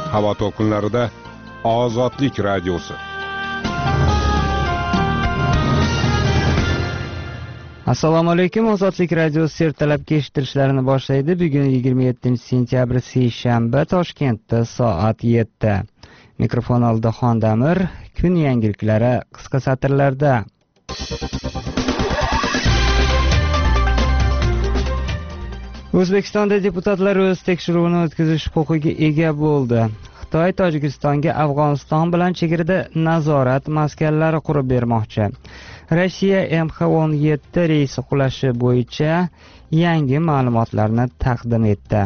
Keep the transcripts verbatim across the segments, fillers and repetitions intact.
Havo to'lqinlarida Ozodlik radiosi. Assalomu alaykum. Ozodlik radiosi ertalabki eshittirishlarini boshlaydi. Bugun yigirma yettinchi sentyabr seshanba, Toshkentda soat yetti. Mikrofon oldida Xondamir. Kun yangiliklari qisqa satrlarda. O'zbekistonda deputatlar o'z tekshiruvini o'tkazish huquqiga ega bo'ldi. Xitoy Tojikistonga Afg'oniston bilan chegarada nazorat maskanlari qurib bermoqchi. Rossiya M H o'n yetti reysi qulashi bo'yicha yangi ma'lumotlarni taqdim etdi.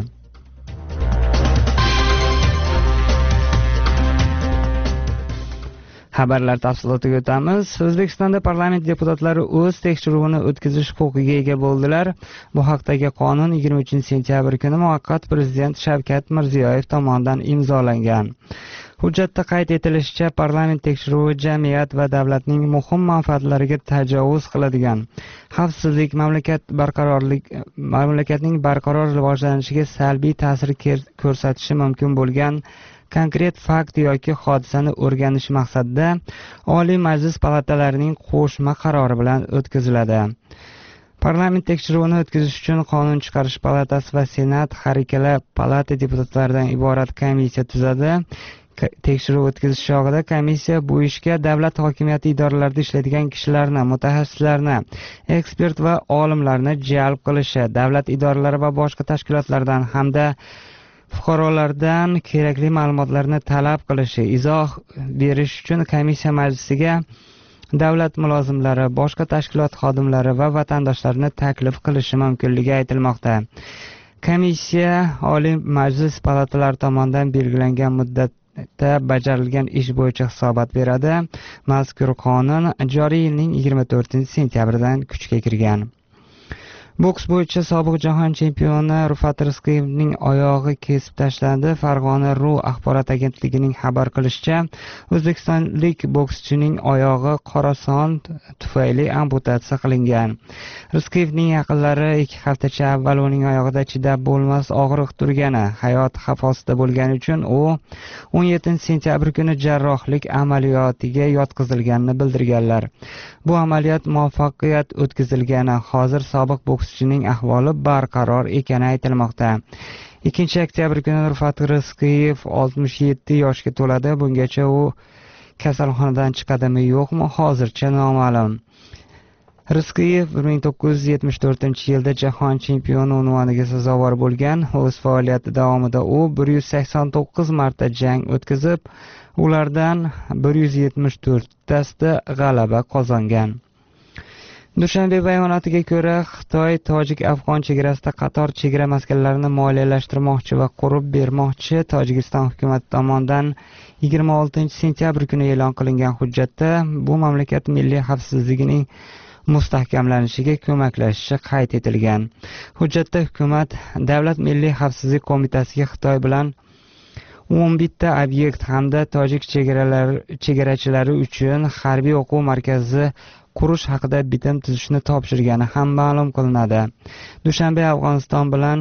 Xabarlar tafsilotiga o'tamiz. O'zbekistonda parlament deputatlari o'z tekshiruvini o'tkazish huquqiga ega bo'ldilar. Bu haqdagi qonun yigirma uchinchi sentyabr kuni muvaqqat prezident Shavkat Mirziyoyev tomonidan imzolangan. Hujjatda qayd etilishicha, parlament tekshiruvi jamiyat va davlatning muhim manfaatlariga tajovuz qiladigan, xavfsizlik, mamlakat barqarorlik, mamlakatning barqaror rivojlanishiga salbiy ta'sir ko'rsatishi mumkin bo'lgan konkret fakt yoki hodisani o'rganish maqsadida Oliy Majlis palatalarining qo'shma qarori bilan o'tkaziladi. Parlament tekshiruvini o'tkazish uchun Qonun chiqarish palatasi va Senat har ikkala palata deputatlaridan iborat komissiya tuzadi. Tekshiruv o'tkazish chog'ida komissiya bu ishga davlat hokimiyati idoralarida ishlaydigan kishilarni, mutaxassislarni, ekspert va olimlarni jalb qilishi, davlat idoralari va boshqa tashkilotlardan hamda fuqarolardan kerakli ma'lumotlarni talab qilishi, izoh berish uchun komissiya majlisiga davlat mulozimlari, boshqa tashkilot xodimlari va vatandoshlarni taklif qilishi mumkinligi aytilmoqda. Komissiya Oliy Majlis palatalari tomonidan belgilangan muddatda bajarilgan ish bo'yicha hisobot beradi. Mazkur qonun joriy yilning yigirma to'rtinchi sentyabridan kuchga kirgan. Boks bo'yicha sobiq jahon chempioni Rufat Rizqiyevning oyog'i kesib tashlandi. Farg'ona ru axborot agentligining xabar qilishicha, o'zbekistonlik bokschining oyog'i qorason tufayli amputatsiya qilingan. Rizqiyevning yaqinlari ikki haftacha avval uning oyog'ida chidab bo'lmas og'riq turgani, hayot xavf ostida bo'lgani uchun u o'n yettinchi sentyabr kuni jarrohlik amaliyotiga yotqizilganini bildirganlar. Bu amaliyot muvaffaqiyat o'tkazilgani, hozir sobiq bokschining ahvoli barqaror ekani aytilmoqda. ikkinchi oktyabr kuni Rufat Rizqiyev oltmish yetti yoshga to'ladi. Bungacha u kasalxonadan chiqadimi yo'qmi, hozircha noma'lum. Rizqiyev bir ming to'qqiz yuz yetmish to'rtinchi yilda jahon chempioni unvoniga sazovor bo'lgan. O'z faoliyati davomida u bir yuz sakson to'qqiz marta jang o'tkazib, ulardan bir yuz yetmish to'rttasida g'alaba qozongan. Dushanbe bayonotiga ko'ra, Xitoy Tojik-Afg'on chegarasida qator chegara maskanlarini moliyalashtirmoqchi va qurib bermoqchi. Tojikiston hukumati tomonidan yigirma oltinchi sentyabr kuni e'lon qilingan hujjatda bu mamlakat milliy xavfsizligining mustahkamlanishiga ko'maklashishi qayd etilgan. Hujjatda hukumat Davlat milliy xavfsizlik qo'mitasiga Xitoy bilan o'n bitta obyekt hamda tojik chegarachilari uchun harbiy o'quv markazi qurish haqida bitim tuzishni topshirgani ham ma'lum qilinadi. Dushanbe Afg'oniston bilan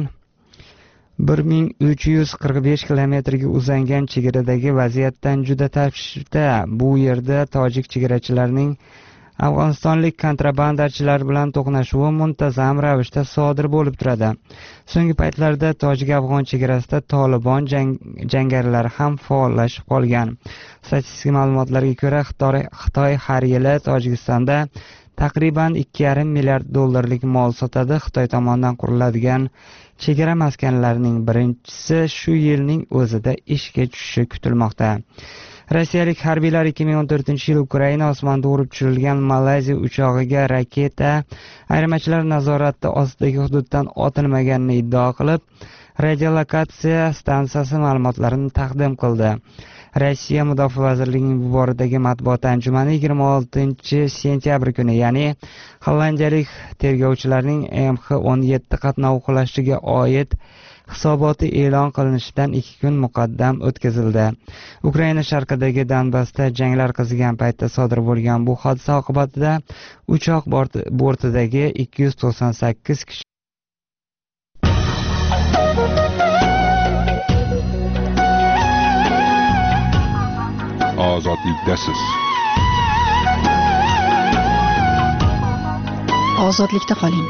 bir ming uch yuz qirq besh kilometrga uzangan chegaradagi vaziyatdan juda tashvishda. Bu yerda tojik chegarachilarining Afg'onistonlik kontrabandachilar bilan to'qnashuvi muntazam ravishda sodir bo'lib turadi. So'nggi paytlarda tojik-afg'on chegarasida Tolibon jang, jangarilari ham faollashib qolgan. Statistik ma'lumotlarga ko'ra, Xitoy, Xitoy har yili Tojikistonda taqriban ikki yarim milliard dollarlik mol sotadi. Xitoy tomonidan quriladigan chegara maskanlarining birinchisi shu yilning o'zida ishga tushishi kutilmoqda. Rossiyalik harbiylar ikki ming o'n to'rtinchi yil Ukraina osmonida urib tushirilgan Malayziya uchog'iga raketa ayirmachilar nazorati ostidagi hududdan otilmaganini iddao qilib, radiolokatsiya stansiyasi ma'lumotlarini taqdim qildi. Rossiya Mudofaa vazirligining bu boradagi matbuot anjumani yigirma oltinchi sentyabr kuni, ya'ni hollandiyalik tergovchilarning M H o'n yetti qatnovi qulashiga oid hisoboti e'lon qilinishidan ikki kun muqaddam o'tkazildi. Ukraina sharqidagi Donbassda janglar qizigan paytda sodir bo'lgan bu hodisa oqibatida uchoq bortidagi ikki yuz to'qson sakkiz kishi ozodlikdasiz. Ozodlikda qoling.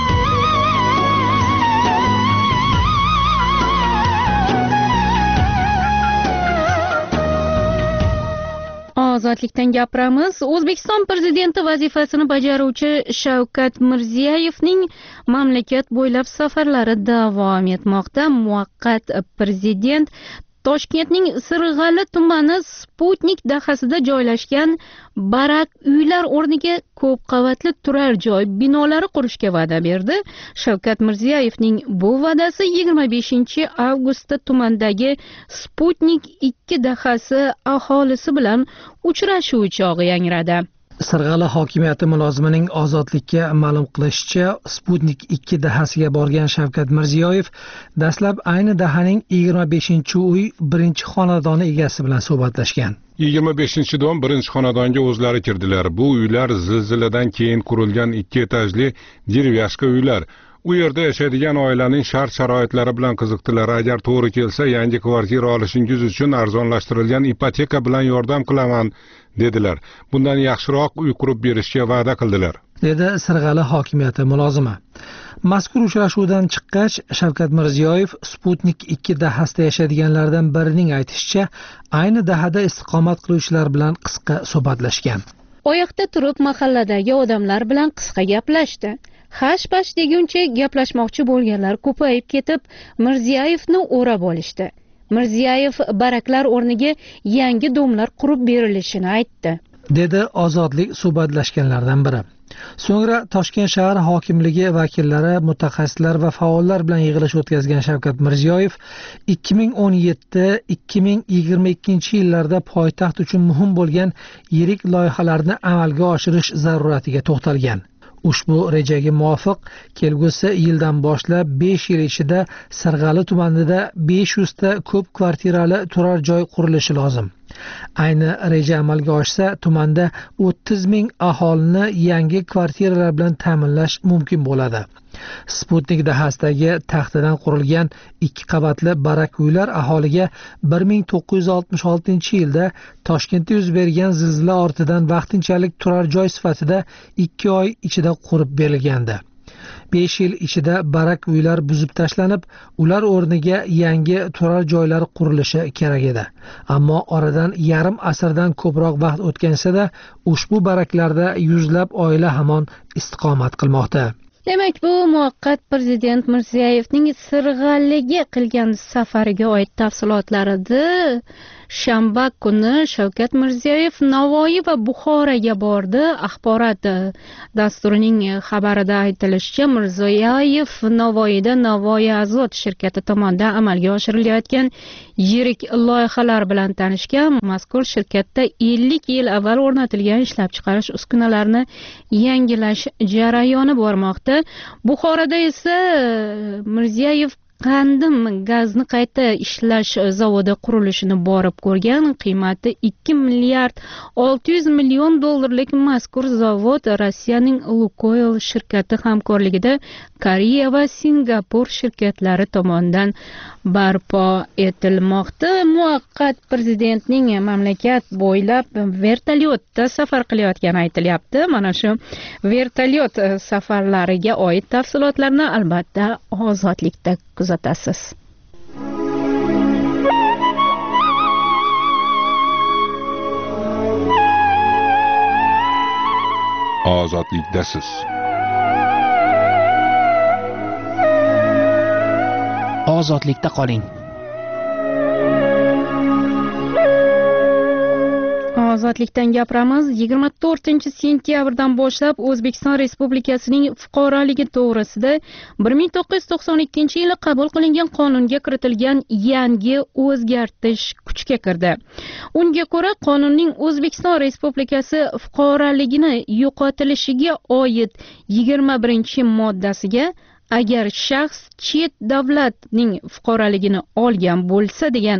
Ozodlikdan gapiramiz. O'zbekiston prezidenti vazifasini bajaruvchi Shavkat Mirziyoyevning mamlakat bo'ylab safarlari davom etmoqda. Muvaqqat prezident Toshkentning Sirg'ali tumani Sputnik dahasida joylashgan barak uylar o'rniga ko'p qavatli turar joy binolari qurishga va'da berdi. Shavkat Mirziyoyevning bu va'dasi yigirma beshinchi avgustda tumandagi Sputnik ikki dahasi aholisi bilan uchrashuv chog'i yangradi. Sirg'ali hokimiyati mulozimining ozodlikka ma'lum qilishicha, Sputnik ikki dahasiga borgan Shavkat Mirziyoyev dastlab ayni dahaning yigirma beshinchi uy birinchi xonadoni egasi bilan suhbatlashgan. yigirma beshinchi dom birinchi xonadonga o'zlari kirdilar. Bu uylar zilziladan keyin qurilgan ikki etajli dervyashka uylar. U yerda yashaydigan oilaning shart-sharoitlari bilan qiziqdilar. Agar to'g'ri kelsa, yangi kvartira olishingiz uchun arzonlashtirilgan ipoteka bilan yordam qilaman dedilar. Bundan yaxshiroq uy qurib berishga va'da qildilar, dedi Sirg'ali hokimiyati mulozimi. Mazkur uchrashuvdan chiqqach, Shavkat Mirziyoyev Sputnik ikki dahasida yashaydiganlardan birining aytishicha, ayni dahada istiqomat qiluvchilar bilan qisqa suhbatlashgan. Oyoqda turib mahalladagi odamlar bilan qisqa gaplashdi. Hash-pash deguncha gaplashmoqchi bo'lganlar ko'payib ketib, Mirziyoyevni o'rab olishdi. Mirziyoyev baraklar o'rniga yangi domlar qurib berilishini aytdi, dedi ozodlik suhbatlashganlardan biri. So'ngra Toshkent shahar hokimligi vakillari, mutaxassislar va faollar bilan yig'ilish o'tkazgan Shavkat Mirziyoyev ikki ming o'n yetti ikki ming yigirma ikkinchi yillarda poytaxt uchun muhim bo'lgan yirik loyihalarni amalga oshirish zaruratiga to'xtalgan. Ushbu rejaga muvofiq kelgusi yildan boshlab besh yil ichida Sirg'ali tumanida besh yuz ta ko'p kvartirali turar joy qurilishi lozim. Ayni reja amalga oshsa, tumanda o'ttiz ming aholini yangi kvartiralar bilan ta'minlash mumkin bo'ladi. Sputnik dahasidagi taxtadan qurilgan ikki qavatli barak uylar aholiga bir ming to'qqiz yuz oltmish oltinchi yilda Toshkentda yuz bergan zilzila ortidan vaqtinchalik turar joy sifatida ikki oy ichida qurib berilgandi. besh yil ichida barak uylar buzib tashlanib, ular o'rniga yangi turar joylar qurilishi kerak edi. Ammo oradan yarim asrdan ko'proq vaqt o'tgansa-da, ushbu baraklarda yuzlab oila hamon istiqomat qilmoqda. Demak, bu muvaqqat prezident Mirziyoyevning Sirg'aliga qilgan safariga oid tafsilotlar edi. Shanba kuni Shavkat Mirziyoyev Navoiy va Buxoroga bordi. Axborot dasturining xabarida aytilishicha, Mirziyoyev Navoiyda Navoiy Azot shirkati tomonidan amalga oshirilayotgan yirik loyihalar bilan tanishgan. Mazkur shirkatda ellik yil avval o'rnatilgan ishlab chiqarish uskunalarini yangilash jarayoni bormoqda. Buxoroda esa Mirziyoyev Qandim gazni qayta ishlash zavodi qurilishini borib ko'rgan. Qiymati ikki milliard olti yuz million dollarlik mazkur zavod Rossiyaning Lukoil shirkati hamkorligida Koreya va Singapur shirkatlari tomonidan barpo etilmoqda. Muvaqqat prezidentning mamlakat bo'ylab vertolyotda safar qilayotgani aytilyapti. Mana shu vertolyot safarlariga oid tafsilotlarni albatta ozodlikda kuzatasiz. Ozodlikdasiz. Ozodlikda qoling. Ozodlikdan gapiramiz. yigirma to'rtinchi sentyabrdan boshlab O'zbekiston Respublikasining fuqaroligi to'g'risida bir ming to'qqiz yuz to'qson ikkinchi yili qabul qilingan qonunga kiritilgan yangi o'zgartish kuchga kirdi. Unga ko'ra, qonunning O'zbekiston Respublikasi fuqaroligini yo'qotilishiga oid yigirma birinchi moddasiga agar shaxs chet davlatning fuqaroligini olgan bo'lsa degan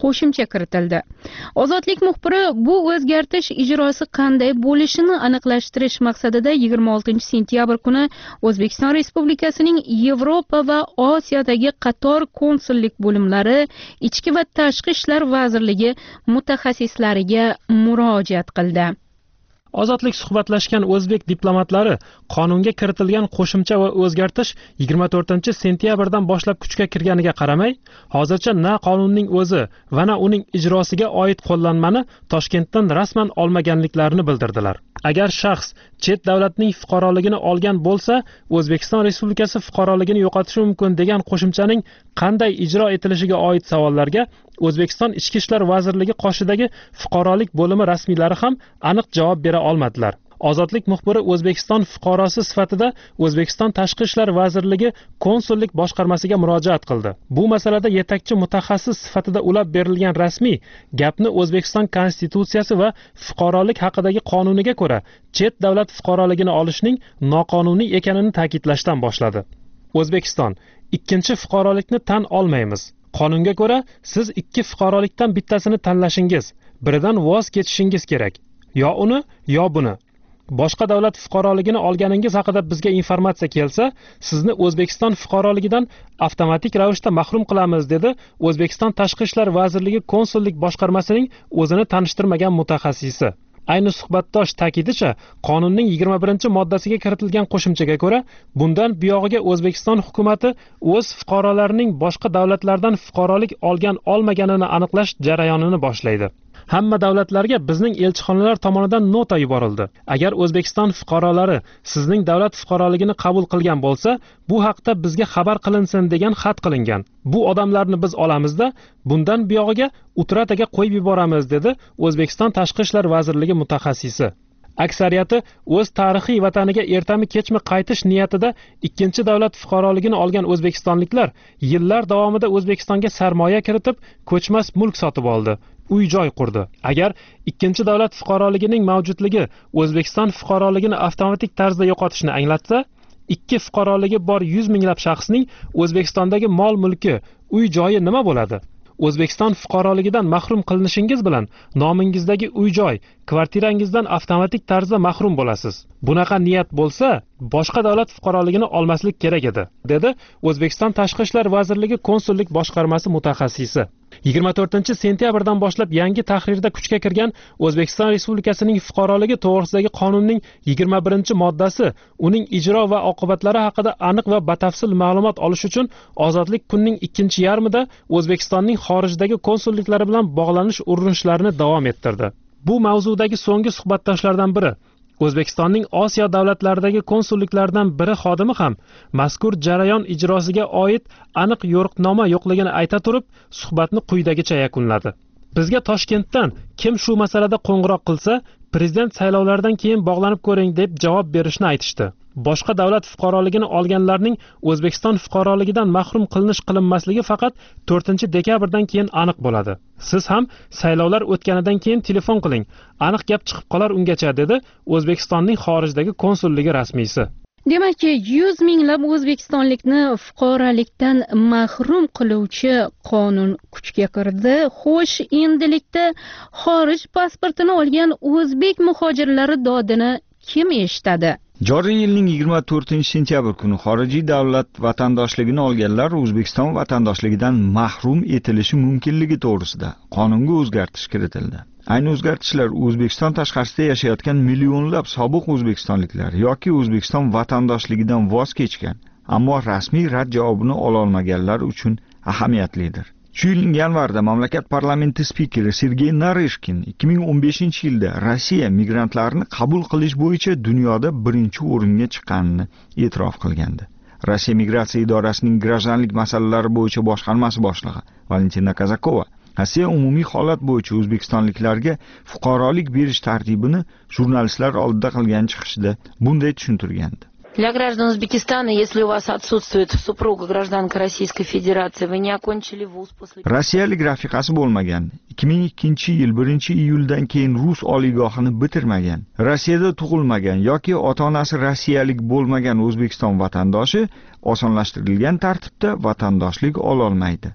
qo'shimcha kiritildi. Ozodlik muxbiri bu o'zgartish ijrosi qanday bo'lishini aniqlashtirish maqsadida yigirma oltinchi sentyabr kuni O'zbekiston Respublikasining Yevropa va Osiyodagi qator konsullik bo'limlari, Ichki va Tashqi ishlar vazirligi mutaxassislariga murojaat qildi. Ozodlik suhbatlashgan o'zbek diplomatlari qonunga kiritilgan qo'shimcha va o'zgartish yigirma to'rtinchi sentyabrdan boshlab kuchga kirganiga qaramay, hozircha na qonunning o'zi va na uning ijrosiga oid qo'llanmani Toshkentdan rasman olmaganliklarini bildirdilar. Agar shaxs chet davlatning fuqaroligini olgan bo'lsa, O'zbekiston Respublikasi fuqaroligini yo'qotishi mumkin degan qo'shimchaning qanday ijro etilishiga oid savollarga O'zbekiston Ichki ishlar vazirligi qoshidagi fuqarolik bo'limi rasmiylari ham aniq javob bera olmadilar. Ozodlik muxbiri O'zbekiston fuqarosi sifatida O'zbekiston Tashqi ishlar vazirligi konsullik boshqarmasiga murojaat qildi. Bu masalada yetakchi mutaxassis sifatida ulab berilgan rasmiy gapni O'zbekiston Konstitutsiyasi va fuqarolik haqidagi qonuniga ko'ra chet davlat fuqaroligini olishning noqonuniy ekanini ta'kidlashdan boshladi. O'zbekiston ikkinchi fuqarolikni tan olmaymiz. Qonunga ko'ra siz ikki fuqarolikdan bittasini tanlashingiz, biridan voz kechishingiz kerak. Yo uni, yo buni. Boshqa davlat fuqaroligini olganingiz haqida bizga informatsiya kelsa, sizni O'zbekiston fuqaroligidan avtomatik ravishda mahrum qilamiz, dedi O'zbekiston Tashqi ishlar vazirligi konsullik boshqarmasining o'zini tanishtirmagan mutaxassisi. Ayni suhbatdosh ta'kidicha, qonunning yigirma birinchi moddasiga kiritilgan qo'shimchaga ko'ra, bundan buyog'iga O'zbekiston hukumatı o'z fuqarolarining boshqa davlatlardan fuqarolik olgan olmaganini aniqlash jarayonini boshlaydi. Hamma davlatlarga bizning elchixonalar tomonidan nota yuborildi. Agar O'zbekiston fuqarolari sizning davlat fuqaroligini qabul qilgan bo'lsa, bu haqda bizga xabar qilinsin degan xat qilingan. Bu odamlarni biz olamizda, bundan buyog'iga utrataga qo'yib yuboramiz, dedi O'zbekiston Tashqi ishlar vazirligi mutaxassisi. Aksariyati o'z tarixiy vataniga ertami kechmi qaytish niyatida ikkinchi davlat fuqaroligini olgan o'zbekistonliklar yillar davomida O'zbekistonga sarmoya kiritib, ko'chmas mulk sotib oldi. Uy-joy qurdi. Agar ikkinchi davlat fuqaroligining mavjudligi O'zbekiston fuqaroligini avtomatik tarzda yo'qotishni anglatsa, ikki fuqaroligi bor yuz minglab shaxsning O'zbekistondagi mol-mulki, uy-joyi nima bo'ladi? O'zbekiston fuqaroligidan mahrum qilinishingiz bilan nomingizdagi uy-joy, kvartirangizdan avtomatik tarzda mahrum bo'lasiz. Bunaqa niyat bo'lsa, boshqa davlat fuqaroligini olmaslik kerak edi, dedi O'zbekiston Tashqi ishlar vazirligi konsullik boshqarmasi mutaxassisi. yigirma to'rtinchi sentyabrdan boshlab yangi tahrirda kuchga kirgan O'zbekiston Respublikasining fuqaroligi to'g'risidagi qonunning yigirma birinchi moddasi uning ijro va oqibatlari haqida aniq va batafsil ma'lumot olish uchun Ozodlik kunning ikkinchi yarmida O'zbekistonning xorijdagi konsulliklari bilan bog'lanish urinishlarini davom ettirdi. Bu mavzudagi so'nggi suhbatdoshlardan biri O'zbekistonning Osiyo davlatlaridagi konsulliklaridan biri xodimi ham mazkur jarayon ijrosiga oid aniq yo'riqnoma yo'qligini ayta turib, suhbatni quyidagicha yakunladi. Bizga Toshkentdan kim shu masalada qo'ng'iroq qilsa, prezident saylovlaridan keyin bog'lanib ko'ring deb javob berishni aytishdi. Boshqa davlat fuqaroligini olganlarning O'zbekiston fuqaroligidan mahrum qilinish qilinmasligi faqat to'rtinchi dekabrdan keyin aniq bo'ladi. Siz ham saylovlar o'tganidan keyin telefon qiling. Aniq gap chiqib qolar ungacha, dedi O'zbekistonning xorijdagi konsulligi rasmiysi. Demak, yuz minglab o'zbekistonlikni fuqarolikdan mahrum qiluvchi qonun kuchga kirdi. Xo'sh, endilikda xorij pasportini olgan o'zbek muhojirlari dodini kim eshitadi? Joriy yilning yigirma to'rtinchi sentyabr kuni xorijiy davlat vatandoshligini olganlar O'zbekiston vatandoshligidan mahrum etilishi mumkinligi to'g'risida qonunga o'zgartish kiritildi. Ayni o'zgartishlar O'zbekiston tashqarisida yashayotgan millionlab sobiq o'zbekistonliklar yoki O'zbekiston vatandoshligidan voz kechgan, ammo rasmiy rad javobini ola olmaganlar uchun ahamiyatlidir. Shu yilning yanvarida mamlakat parlamenti spikeri Sergey Narishkin ikki ming o'n beshinchi yilda Rossiya migrantlarni qabul qilish bo'yicha dunyoda birinchi o'ringa chiqqanini e'tirof qilgandi. Rossiya migratsiya idorasining grajdanlik masalalari bo'yicha boshqarmasi boshlig'i Valentina Kazakova Rossiya umumiy holat bo'yicha o'zbekistonliklarga fuqarolik berish tartibini jurnalistlar oldida qilgan chiqishida bunday tushuntirgandi. Для граждан Узбекистана, если у вас отсутствует супруга гражданка Российской Федерации, вы не окончили вуз после... Rossiyalik rafiqasi bo'lmagan, ikki ming ikkinchi yil birinchi iyuldan keyin rus oliygohini bitirmagan, Rossiyada tug'ilmagan yoki ota-onasi rossiyalik bo'lmagan O'zbekiston vatandoshi osonlashtirilgan tartibda vatandoshlik ola olmaydi.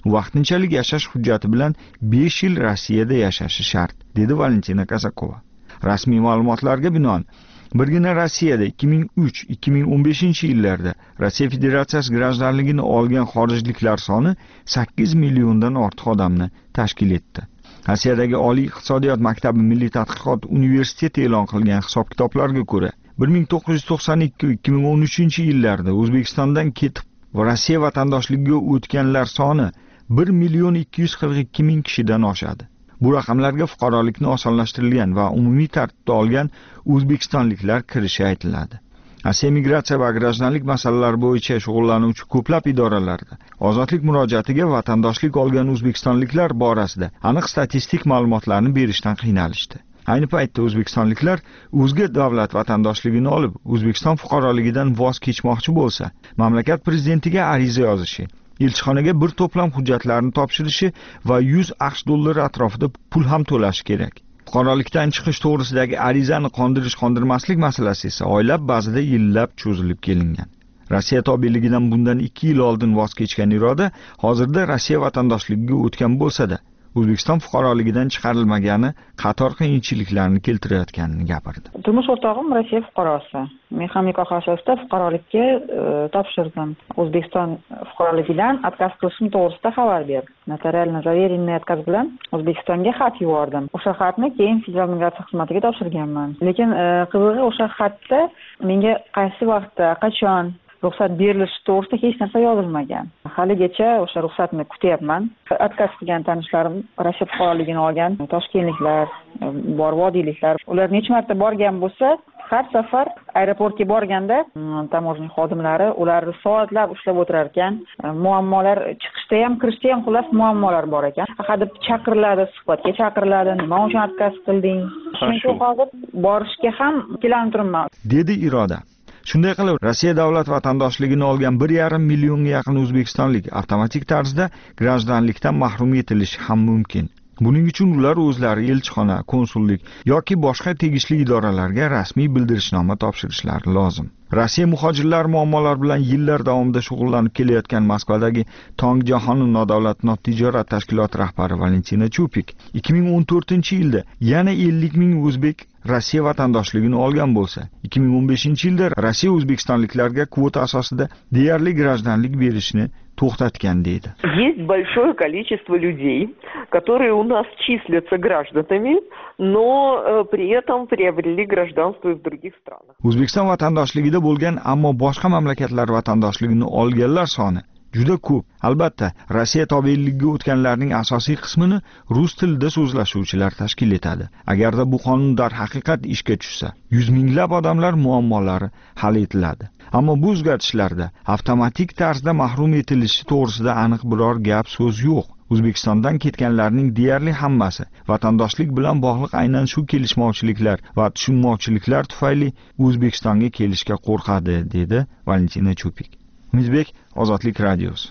vaqtinchalik yashash hujjati bilan besh yil Rossiyada yashashi shart, dedi Valentina Kazakova. Rasmiy ma'lumotlarga binoan birgina Rossiyada ikki ming uch ikki ming o'n beshinchi yillarda Rossiya Federatsiyasi grajdanligini olgan xorijliklar soni sakkiz milliondan ortiq odamni tashkil etdi. Rossiyadagi Oliy iqtisodiyot maktabi Milliy tadqiqot universiteti e'lon qilgan hisob-kitoblarga ko'ra, bir ming to'qqiz yuz to'qson ikki ikki ming o'n uchinchi yillarda O'zbekistondan ketib Rossiya vatandoshligiga o'tganlar soni bir million ikki yuz qirq ikki ming kishidan oshadi. Bu raqamlarga fuqarolikni osonlashtirilgan va umumiy tartibda olgan o'zbekistonliklar kirishi aytiladi. Rossiya migratsiya va grajdanlik masalalari bo'yicha shug'ullanuvchi ko'plab idoralarda ozodlik murojaatiga vatandoshlik olgan o'zbekistonliklar borasida aniq statistik ma'lumotlarni berishdan qiynalishdi. Ayni paytda o'zbekistonliklar o'zga davlat vatandoshligini olib, O'zbekiston fuqaroligidan voz kechmoqchi bo'lsa, mamlakat prezidentiga ariza yozishi, elchixonaga bir to'plam hujjatlarni topshirishi va yuz aqsh dollari atrofida pul ham to'lashi kerak. Fuqarolikdan chiqish to'g'risidagi arizani qondirish-qondirmaslik masalasi esa oylab, ba'zida yillab cho'zilib kelingan. Rossiya tobeligidan bundan ikki yil oldin voz kechgan iroda hozirda Rossiya vatandoshligiga o'tgan bo'lsa-da, O'zbekiston fuqaroligidan chiqarilmagani qator qiyinchiliklarni keltirayotganini gapirdi. Turmush o'rtog'im Rossiya fuqarosi. Men ham nikoh asosida fuqarolikka topshirdim. O'zbekiston fuqaroligidan отказ qilishim to'g'risida xabar berdi. Notarial zaverenniy отказ bilan O'zbekistonga xat yubordim. O'sha xatni keyin Federal migratsiya xizmatiga topshirganman. Lekin qizig'i o'sha xatda menga qaysi vaqtda, qachon ruxsat berilishi to'g'risida hech narsa yozilmagan. Haligacha o'sha ruxsatni kutyapman. Отказ qilgan tanishlarim Rossiya fuqaroligini olgan toshkentliklar, bor vodiyliklar. Ular necha marta borgan bo'lsa, har safar aeroportga borganda tamojiya xodimlari ularni soatlab ushlab o'tirar ekan. Muammolar chiqishda ham, kirishda ham xullas muammolar bor ekan. Hadeb chaqiriladi, suhbatga chaqiriladi. Nima uchun отказ qilding? Chunki hozir borishga ham ikkilanib turibman, dedi Iroda. Shunday qilib, Rossiya davlat vatandoshligini olgan bir yarim millionga yaqin o'zbekistonlik avtomatik tarzda grajdanlikdan mahrum etilishi ham mumkin. Buning uchun ular o'zlari elchixona, konsullik yoki boshqa tegishli idoralarga rasmiy bildirishnoma topshirishlari lozim. Rossiya muhojirlar muammolari bilan yillar davomida shug'ullanib kelayotgan Moskvadagi Tong jahon nodavlat notijorat tashkiloti rahbari Valentina Chupik ikki ming o'n to'rtinchi yilda yana ellik ming o'zbek Rossiya vatandoshligini olgan bo'lsa, ikki ming o'n beshinchi yilda Rossiya o'zbekistonliklarga kvota asosida deyarli grajdanlik berishni to'xtatgan deydi. Есть большое количество людей, которые у нас числятся гражданами, но при этом приобрели гражданство из других стран. O'zbekiston vatandoshligida bo'lgan, ammo boshqa mamlakatlar vatandoshligini olganlar soni juda ko'p. Albatta, Rossiya tobeligiga o'tganlarning asosiy qismini rus tilida so'zlashuvchilar tashkil etadi. Agarda bu qonun darhaqiqat ishga tushsa, yuz minglab odamlar muammolari hal etiladi. Ammo bu o'zgartishlarda avtomatik tarzda mahrum etilishi to'g'risida aniq biror gap so'z yo'q. O'zbekistondan ketganlarning deyarli hammasi vatandoshlik bilan bog'liq aynan shu kelishmovchiliklar va tushunmovchiliklar tufayli O'zbekistonga kelishga qo'rqadi, dedi Valentina Chupik. Umidbek, Ozodlik radiosi.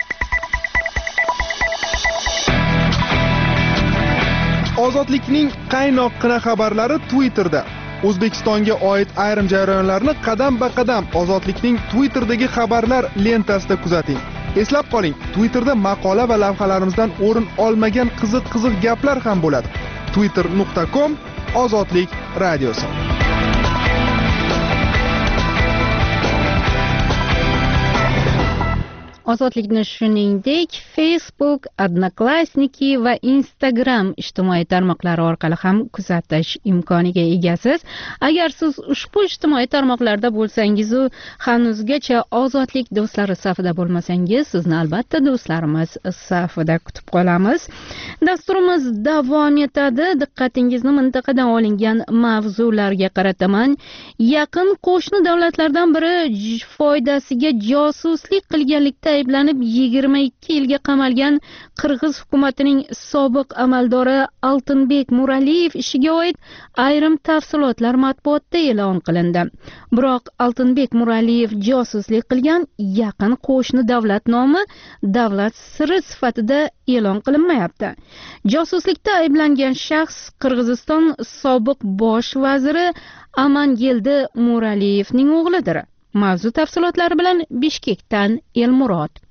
Ozodlikning qaynoqqina xabarlari Twitterda. O'zbekistonga oid ayrim jarayonlarni qadam-ba-qadam Ozodlikning Twitterdagi xabarlar lentasida kuzating. Eslab qoling, Twitterda maqola va lavhalarimizdan o'rin olmagan qiziq-qiziq gaplar ham bo'ladi. twitter nuqta com Ozodlik radiosi. Ozodlikni shuningdek Facebook, Odnoklassniki va Instagram ijtimoiy tarmoqlari orqali ham kuzatish imkoniga egasiz. Agar siz ushbu ijtimoiy tarmoqlarda bo'lsangiz, u hanuzgacha Ozodlik do'stlari safida bo'lmasangiz, sizni albatta do'stlarimiz safida kutib qolamiz. Dasturimiz davom etadi. Diqqatingizni mintaqadan olingan mavzularga qarataman. Yaqin qo'shni davlatlardan biri foydasiga josuslik qilganlikda ayblanib yigirma ikki yilga qamalgan Qirg'iz hukumatining sobiq amaldori Altinbek Muraliyev ishiga oid ayrim tafsilotlar matbuotda e'lon qilindi. Biroq Altinbek Muraliyev josuslik qilgan yaqin qo'shni davlat nomi davlat siri sifatida e'lon qilinmayapti. Josuslikda ayblangan shaxs Qirg'iziston sobiq bosh vaziri Amangildi Muraliyevning o'g'lidir. Mavzu tafsilotlari bilan Bishkekdan Elmurod.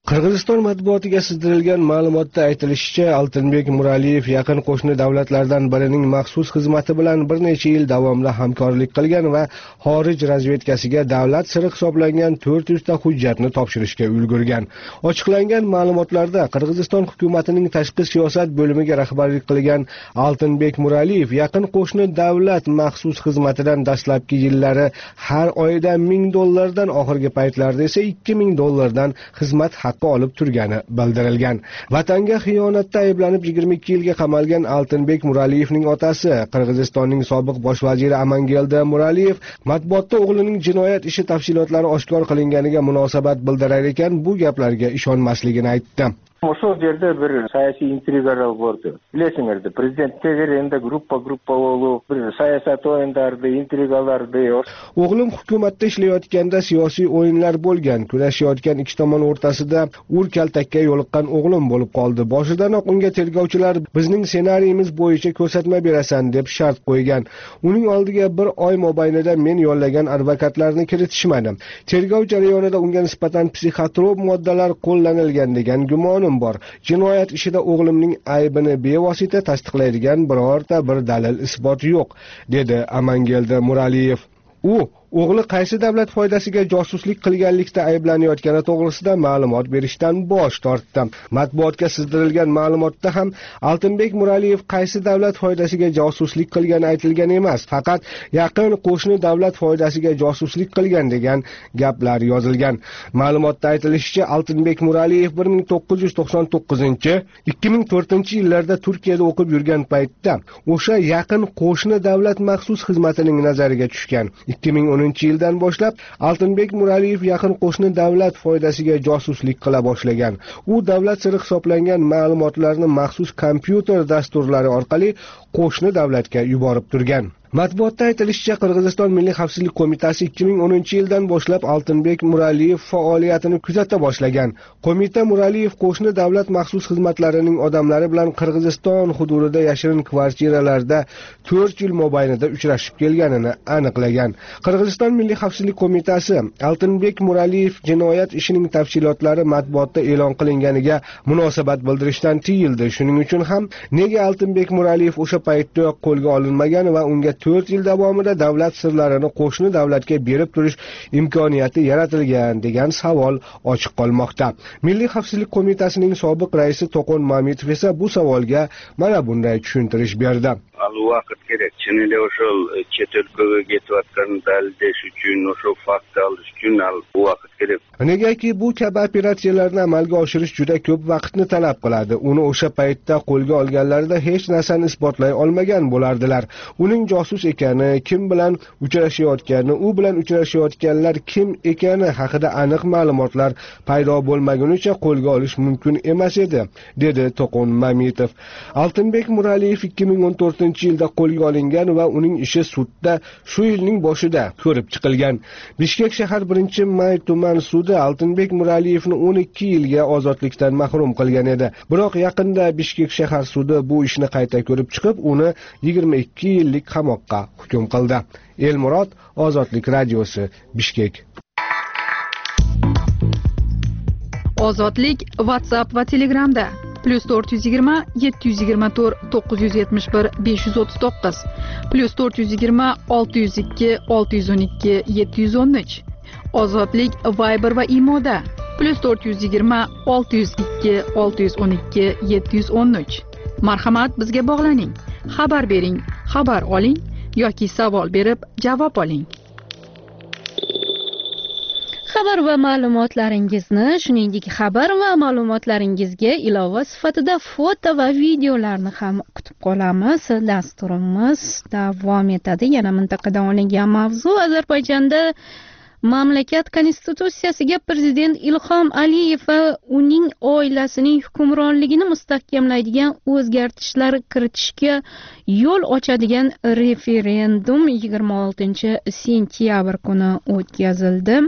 Qirg'iziston matbuotiga sizdirilgan ma'lumotda aytilishicha, Altinbek Muraliyev yaqin qo'shni davlatlardan birining maxsus xizmati bilan bir necha yil davomida hamkorlik qilgan va xorij razvedkasiga davlat siri hisoblangan to'rt yuz ta hujjatni topshirishga ulgurgan. Ochiqlangan ma'lumotlarda Qirg'iziston hukumatining tashqi siyosat bo'limiga rahbarlik qilgan Altinbek Muraliyev yaqin qo'shni davlat maxsus xizmatidan dastlabki yillari har oyda ming dollardan, oxirgi paytlarda esa ikki ming dollardan xizmat olib turgani bildirilgan. Vatanga xiyonatda ayblanib yigirma ikki yilga qamalgan Altinbek Muraliyevning otasi, Qirg'izistonning sobiq bosh vaziri Amangeldi Muraliyev matbuotda o'g'lining jinoyat ishi tafsilotlari oshkor qilinganiga munosabat bildirar ekan, bu gaplarga ishonmasligini aytdi. Ошол жерде бир саясий интригалар болду. Билесиңерди, президенттер энди группа-группа болуп, бир саясат оюндарды, интригаларды. O'g'lim hukumatda ishlayotganda siyosiy o'yinlar bo'lgan. Kurashayotgan ikki tomon o'rtasida ur-kaltakka yo'liqqan o'g'lim bo'lib qoldi. Boshidanoq unga tergovchilar bizning ssenariyimiz bo'yicha ko'rsatma berasan deb shart qo'ygan. Uning oldiga bir oy mobaynida men yollagan advokatlarni kiritishmadi. Tergov jarayonida unga nisbatan psixotrop moddalar qo'llanilgan degan gumonim bor. Jinoyat ishida o'g'limning aybini bevosita tasdiqlaydigan birorta bir dalil isbot yo'q, dedi Amangeldi Muraliyev. U o'g'li qaysi davlat foydasiga josuslik qilganlikda ayblanayotgani to'g'risida ma'lumot berishdan bosh tortdi. Matbuotga sizdirilgan ma'lumotda ham Altinbek Muraliyev qaysi davlat foydasiga josuslik qilgani aytilgan emas, faqat yaqin qo'shni davlat foydasiga josuslik qilgan degan gaplar yozilgan. Ma'lumotda aytilishicha, Altinbek Muraliyev bir ming to'qqiz yuz to'qson to'qqizinchi - ikki ming to'rtinchi yillarda Turkiyada o'qib yurgan paytda o'sha yaqin qo'shni davlat maxsus xizmatining nazariga tushgan. ikki ming o'ninchi yildan boshlab Altinbek Muraliyev yaqin qo'shni davlat foydasiga josuslik qila boshlagan. U davlat siri hisoblangan ma'lumotlarni maxsus kompyuter dasturlari orqali qo'shni davlatga yuborib turgan. Matbuotda aytilishicha, Qirg'iziston Milliy xavfsizlik qo'mitasi ikki ming o'ninchi yildan boshlab Altinbek Muraliyev faoliyatini kuzata boshlagan. Qo'mita Muraliyev qo'shni davlat maxsus xizmatlarining odamlari bilan Qirg'iziston hududida yashirin kvartiralarda to'rt yil mobaynida uchrashib kelganini aniqlagan. Qirg'iziston Milliy xavfsizlik qo'mitasi Altinbek Muraliyev jinoyat ishining tafsilotlari matbuotda e'lon qilinganiga munosabat bildirishdan tiyildi. Shuning uchun ham nega Altinbek Muraliyev o'sha paytda qo'lga olinmagan va unga to'rt yil davomida davlat sirlarini qo'shni davlatga berib turish imkoniyati yaratilgan degan savol ochiq qolmoqda. Milliy xavfsizlik qo'mitasining sobiq raisi To'qon Mamitov esa bu savolga mana bunday tushuntirish berdi. Al vaqt kerak. Chinida o'shol chet elga ketayotganini dalildash uchun, o'sha faktni olish uchun al vaqt kerak. Negaki bu kabi operatsiyalarni amalga oshirish juda ko'p vaqtni talab qiladi. Uni o'sha paytda qo'lga olganlarida hech narsani isbotlay olmagan bo'lardilar. Uning josus ekani, kim bilan uchrashayotgani, u bilan uchrashayotganlar kim ekani haqida aniq ma'lumotlar paydo bo'lmagunicha qo'lga olish mumkin emas edi, dedi To'qon Mamitov. Altinbek Muraliyev ikki ming o'n to'rtinchi yilda qo'lga olingan va uning ishi sudda shu yilning boshida ko'rib chiqilgan. Bishkek shahar birinchi may tuman sudi Altinbek Muraliyevni o'n ikki yilga ozodlikdan mahrum qilgan edi. Biroq yaqinda Bishkek shahar sudi bu ishni qayta ko'rib chiqib, uni yigirma ikki yillik qamoqqa hukm qildi. Elmurod, Ozodlik radiosi, Bishkek. Ozodlik WhatsApp va Telegramda plus to'rt yuz yigirma yetti yuz yigirma to'rt to'qqiz yuz yetmish bir besh yuz o'ttiz to'qqiz plus to'rt yuz yigirma olti yuz ikki olti yuz o'n ikki yetti yuz o'n uch. Ozodlik Viber va Imoda plus to'rt yuz yigirma olti yuz ikki olti yuz o'n ikki yetti yuz o'n uch. Marhamat, bizga bog'laning, xabar bering, xabar oling yoki savol berib javob oling. Xabar va ma'lumotlaringizni, shuningdek xabar va ma'lumotlaringizga ilova sifatida foto va videolarni ham kutib qolamiz. Dasturimiz davom etadi. Yana mintaqadan olingan mavzu: Ozarbayjonda mamlakat konstitutsiyasiga prezident Ilhom Aliyev va uning oilasining hukmronligini mustahkamlaydigan o'zgartishlar kiritishga yo'l ochadigan referendum yigirma oltinchi sentyabr kuni o'tkazildi.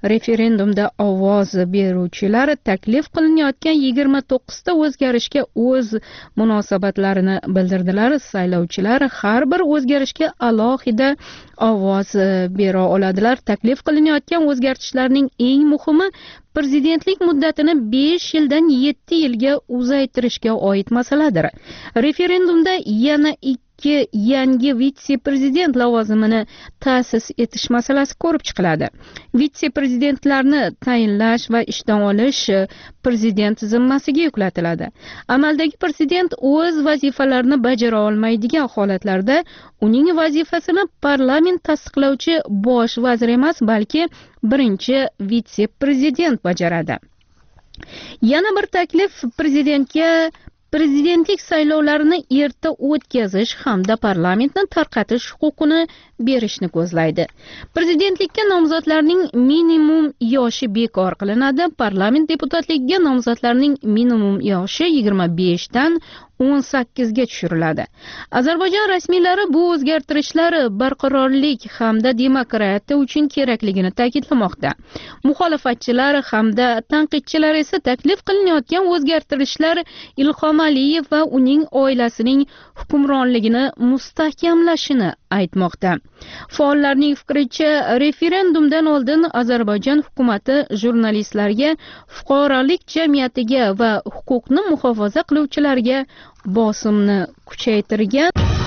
referendumda ovoz beruvchilar taklif qilinayotgan yigirma to'qqizta o'zgarishga o'z munosabatlarini bildirdilar. Saylovchilar har bir o'zgarishga alohida ovoz bera oladilar. Taklif qilinayotgan o'zgartishlarning eng muhimi prezidentlik muddatini besh yildan yetti yilga uzaytirishga oid masaladir. Referendumda yana ikki yangi vitse-prezident lavozimini ta'sis etish masalasi ko'rib chiqiladi. Vitse-prezidentlarni tayinlash va ishdan olish prezident zimmasiga yuklatiladi. Amaldagi prezident o'z vazifalarini bajara olmaydigan holatlarda uning vazifasini parlament tasdiqlovchi bosh vazir emas, balki birinchi vitse-prezident bajaradi. Yana bir taklif prezidentga prezidentlik saylovlarini erta o'tkazish hamda parlamentni tarqatish huquqini berishni ko'zlaydi. Prezidentlikka nomzodlarning minimum yoshi bekor qilinadi. Parlament deputatligiga nomzodlarning minimum yoshi yigirma besh dan o'n sakkizga tushiriladi. Ozarbayjon rasmiylari bu o'zgartirishlar barqarorlik hamda demokratiya uchun kerakligini ta'kidlamoqda. Muxolifatchilar hamda tanqidchilar esa taklif qilinayotgan o'zgartirishlar Ilhom Aliyev va uning oilasining hukmronligini mustahkamlashini aytmoqda. Faollarning fikricha, referendumdan oldin Ozarbayjon hukumatı jurnalistlarga, fuqarolik jamiyatiga va huquqni muhofaza qiluvchilarga bosimni kuchaytirgan.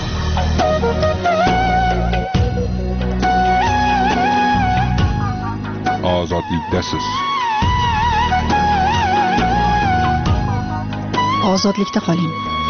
Ozodlikdasiz. Ozodlikda qoling.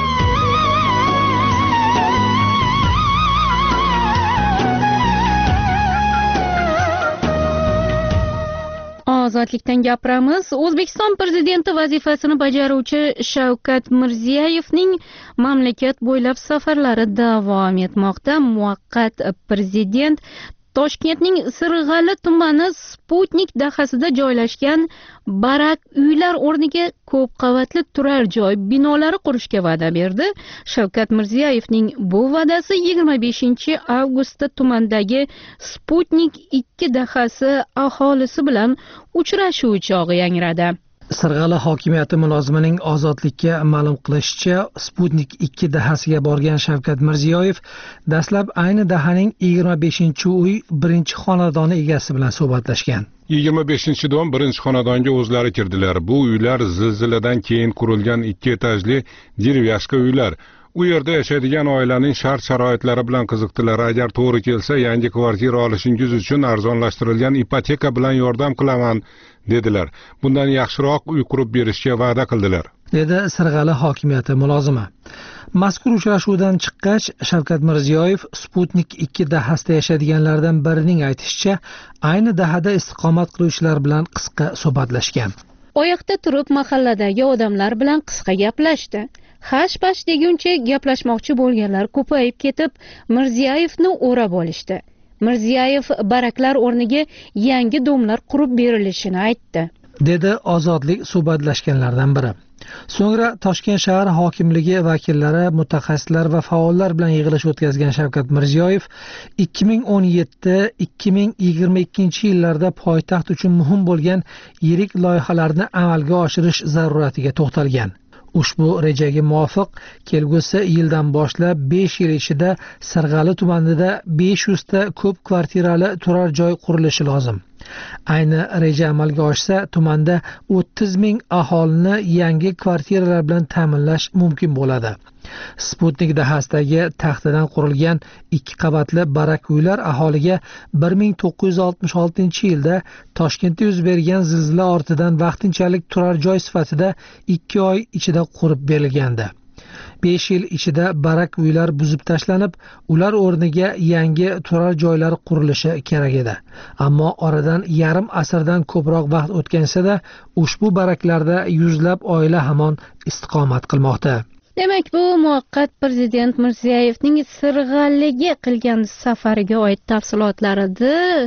Ozodlikdan gapiramiz. O'zbekiston prezidenti vazifasini bajaruvchi Shavkat Mirziyoyevning mamlakat bo'ylab safarlari davom etmoqda. Muvaqqat prezident Toshkentning Sirg'ali tumani Sputnik dahasida joylashgan barak uylar o'rniga ko'p qavatli turar joy binolari qurishga va'da berdi. Shavkat Mirziyoyevning bu va'dasi yigirma beshinchi avgustda tumandagi Sputnik ikki dahasi aholisi bilan uchrashuv chog'i yangradi. Sirg'ali hokimiyati mulozimining ozodlikka ma'lum qilishicha, Sputnik ikki dahasiga borgan Shavkat Mirziyoyev dastlab ayni dahaning yigirma beshinchi uy birinchi xonadoni egasi bilan suhbatlashgan. yigirma beshinchi dom birinchi xonadonga o'zlari kirdilar. Bu uylar zilziladan keyin qurilgan ikki etajli dirvyashka uylar. U yerda yashaydigan oilaning shart-sharoitlari bilan qiziqdilar. Agar to'g'ri kelsa, yangi kvartira olishingiz uchun arzonlashtirilgan ipoteka bilan yordam qilaman dedilar. Bundan yaxshiroq uy qurib berishga va'da qildilar, dedi Sirg'ali hokimiyati mulozimi. Mazkur uchrashuvdan chiqqach, Shavkat Mirziyoyev Sputnik ikki dahasida yashaydiganlardan birining aytishicha, ayni dahada istiqomat qiluvchilar bilan qisqa suhbatlashgan. Oyoqda turib mahalladagi odamlar bilan qisqa gaplashdi. Hash-pash deguncha gaplashmoqchi bo'lganlar ko'payib ketib, Mirziyoyevni o'rab olishdi. Mirziyoyev baraklar o'rniga yangi domlar qurib berilishini aytdi, dedi ozodlik suhbatlashganlardan biri. So'ngra Toshkent shahar hokimligi vakillari, mutaxassislar va faollar bilan yig'ilish o'tkazgan Shavkat Mirziyoyev ikki ming o'n yetti ikki ming yigirma ikkinchi yillarda poytaxt uchun muhim bo'lgan yirik loyihalarni amalga oshirish zaruratiga to'xtalgan. Ushbu rejaga muvofiq kelgusi yildan boshlab besh yil ichida Sirg'ali tumanida besh yuz ta ko'p kvartirali turar joy qurilishi lozim. Ayni reja amalga oshsa, tumanda o'ttiz ming aholini yangi kvartiralar bilan ta'minlash mumkin bo'ladi. Sputnik dahasidagi taxtadan qurilgan ikki qavatli barak uylar aholiga bir ming to'qqiz yuz oltmish oltinchi yilda Toshkentda yuz bergan zilzila ortidan vaqtinchalik turar joy sifatida ikki oy ichida qurib berilgandi. besh yil ichida barak uylar buzib tashlanib, ular o'rniga yangi turar joylar qurilishi kerak edi. Ammo oradan yarim asrdan ko'proq vaqt o'tgansa-da, ushbu baraklarda yuzlab oila hamon istiqomat qilmoqda. Demak, bu muvaqqat prezident Mirziyoyevning Sirg'aliga qilgan safariga oid tafsilotlar edi.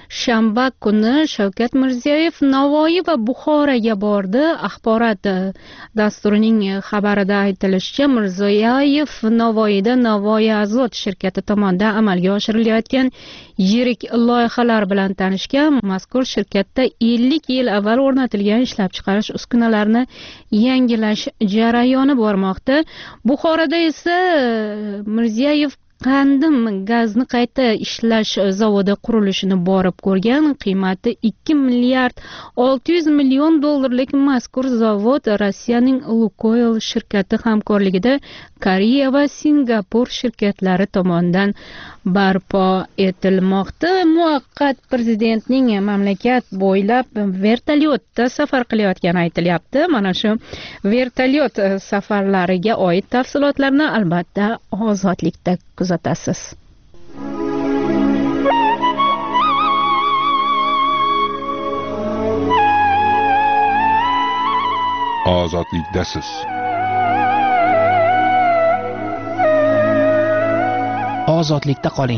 shanba kuni Shavkat Mirziyoyev Navoiy va Buxoroga bordi. Axborot dasturining xabarida aytilishicha, Mirziyoyev Navoiyda Navoiy Azot shirkati tomonidan amalga oshirilayotgan yirik loyihalar bilan tanishgan. Mazkur shirkatda ellik yil avval o'rnatilgan ishlab chiqarish uskunalarini yangilash jarayoni bormoqda. Buxoroda esa Mirziyoyev Qandim gazni qayta ishlash zavodi qurilishini borib ko'rgan. Qiymati ikki milliard olti yuz million dollarlik mazkur zavod Rossiyaning Lukoil shirkati hamkorligida Koreya va Singapur shirkatlari tomonidan barpo etilmoqda. Muvaqqat prezidentning mamlakat bo'ylab vertolyotda safar qilayotgani aytilyapti. Mana shu vertolyot safarlariga oid tafsilotlarni albatta Ozodlikda kuzatasiz. Ozodlikdasiz. Ozodlikda qoling.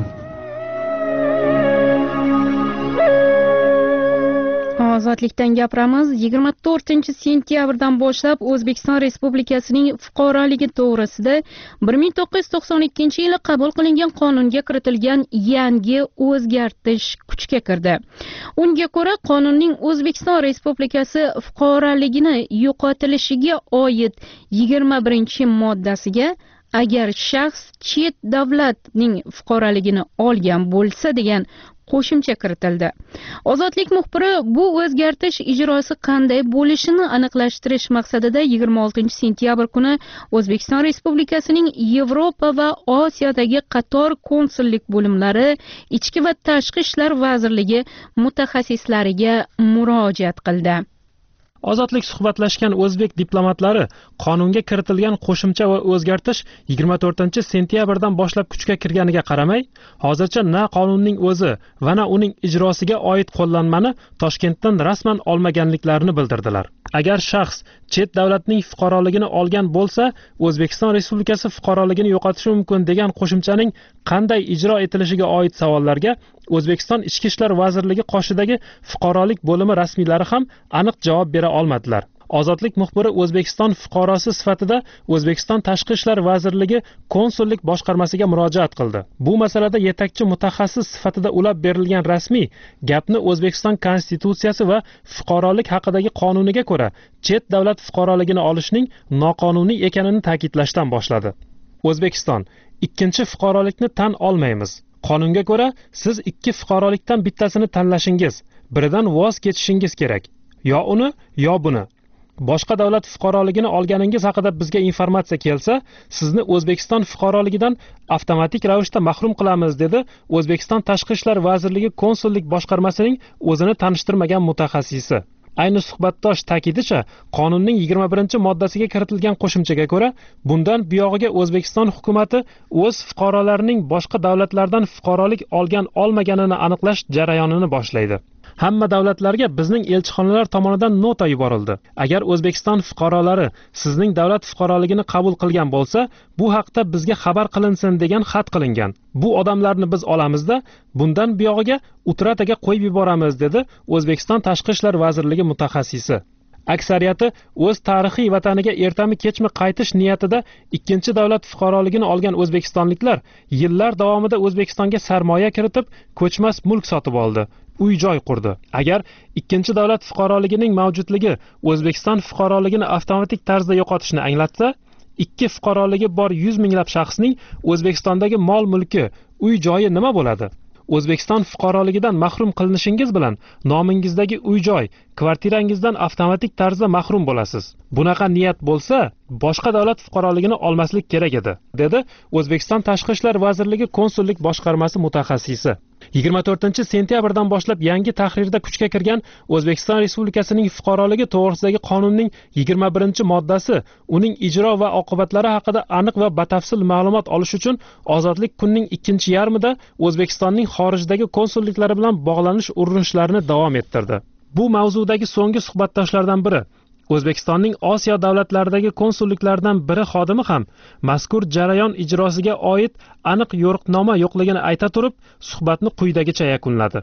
Ozodlikdan gapiramiz. yigirma to'rtinchi sentyabrdan boshlab O'zbekiston Respublikasining fuqaroligi to'g'risida bir ming to'qqiz yuz to'qson ikkinchi yili qabul qilingan qonunga kiritilgan yangi o'zgartish kuchga kirdi. Unga ko'ra, qonunning O'zbekiston Respublikasi fuqaroligini yo'qotilishiga oid yigirma birinchi moddasiga agar shaxs chet davlatning fuqaroligini olgan bo'lsa degan qo'shimcha kiritildi. Ozodlik muxbiri bu o'zgartish ijrosi qanday bo'lishini aniqlashtirish maqsadida yigirma oltinchi sentyabr kuni O'zbekiston Respublikasining Yevropa va Osiyodagi qator konsullik bo'limlari, Ichki va Tashqi ishlar vazirligi mutaxassislariga murojaat qildi. Ozodlik suhbatlashgan o'zbek diplomatlari qonunga kiritilgan qo'shimcha va o'zgartish yigirma to'rtinchi sentyabrdan boshlab kuchga kirganiga qaramay, hozircha na qonunning o'zi va na uning ijrosiga oid qo'llanmani Toshkentdan rasman olmaganliklarini bildirdilar. Agar shaxs chet davlatning fuqaroligini olgan bo'lsa, O'zbekiston Respublikasi fuqaroligini yo'qotishi mumkin degan qo'shimchaning qanday ijro etilishiga oid savollarga O'zbekiston Ichki ishlar vazirligi qoshidagi fuqarolik bo'limi rasmiylari ham aniq javob bera olmadilar. Ozodlik muxbiri O'zbekiston fuqarosi sifatida O'zbekiston Tashqi ishlar vazirligi konsullik boshqarmasiga murojaat qildi. Bu masalada yetakchi mutaxassis sifatida ulab berilgan rasmiy gapni O'zbekiston Konstitutsiyasi va fuqarolik haqidagi qonuniga ko'ra chet davlat fuqaroligini olishning noqonuniy ekanini ta'kidlashdan boshladi. O'zbekiston ikkinchi fuqarolikni tan olmaymiz. Qonunga ko'ra siz ikki fuqarolikdan bittasini tanlashingiz, biridan voz kechishingiz kerak. Yo uni, yo buni. Boshqa davlat fuqaroligini olganingiz haqida bizga informatsiya kelsa, sizni O'zbekiston fuqaroligidan avtomatik ravishda mahrum qilamiz, dedi O'zbekiston Tashqi ishlar vazirligi konsullik boshqarmasining o'zini tanishtirmagan mutaxassisi. Ayni suhbatdosh ta'kidicha, qonunning yigirma birinchi moddasiga kiritilgan qo'shimchaga ko'ra, bundan buyog'iga O'zbekiston hukumatı o'z fuqarolarining boshqa davlatlardan fuqarolik olgan olmaganini aniqlash jarayonini boshlaydi. Hamma davlatlarga bizning elchixonalar tomonidan nota yuborildi. Agar O'zbekiston fuqarolari sizning davlat fuqaroligini qabul qilgan bo'lsa, bu haqda bizga xabar qilinsin degan xat qilingan. Bu odamlarni biz olamizda, bundan buyog'iga utrataga qo'yib yuboramiz, dedi O'zbekiston Tashqi ishlar vazirligi mutaxassisi. Aksariyati o'z tarixiy vataniga ertami kechmi qaytish niyatida ikkinchi davlat fuqaroligini olgan o'zbekistonliklar yillar davomida O'zbekistonga sarmoya kiritib, ko'chmas mulk sotib oldi. Uy-joy qurdi. Agar ikkinchi davlat fuqaroligining mavjudligi O'zbekiston fuqaroligini avtomatik tarzda yo'qotishni anglatsa, ikki fuqaroligi bor yuz minglab shaxsning O'zbekistondagi mol-mulki, uy-joyi nima bo'ladi? O'zbekiston fuqaroligidan mahrum qilinishingiz bilan nomingizdagi uy-joy, kvartirangizdan avtomatik tarzda mahrum bo'lasiz. Bunaqa niyat bo'lsa, boshqa davlat fuqaroligini olmaslik kerak edi, dedi O'zbekiston Tashqi ishlar vazirligi konsullik boshqarmasi mutaxassisi. yigirma to'rtinchi sentyabrdan boshlab yangi tahrirda kuchga kirgan O'zbekiston Respublikasining fuqaroligi to'g'risidagi qonunning yigirma birinchi moddasi uning ijro va oqibatlari haqida aniq va batafsil ma'lumot olish uchun Ozodlik kunning ikkinchi yarmida O'zbekistonning xorijdagi konsulliklari bilan bog'lanish urinishlarini davom ettirdi. Bu mavzudagi so'nggi suhbatdoshlardan biri O'zbekistonning Osiyo davlatlaridagi konsulliklaridan biri xodimi ham mazkur jarayon ijrosiga oid aniq yo'riqnoma yo'qligini ayta turib, suhbatni quyidagicha yakunladi.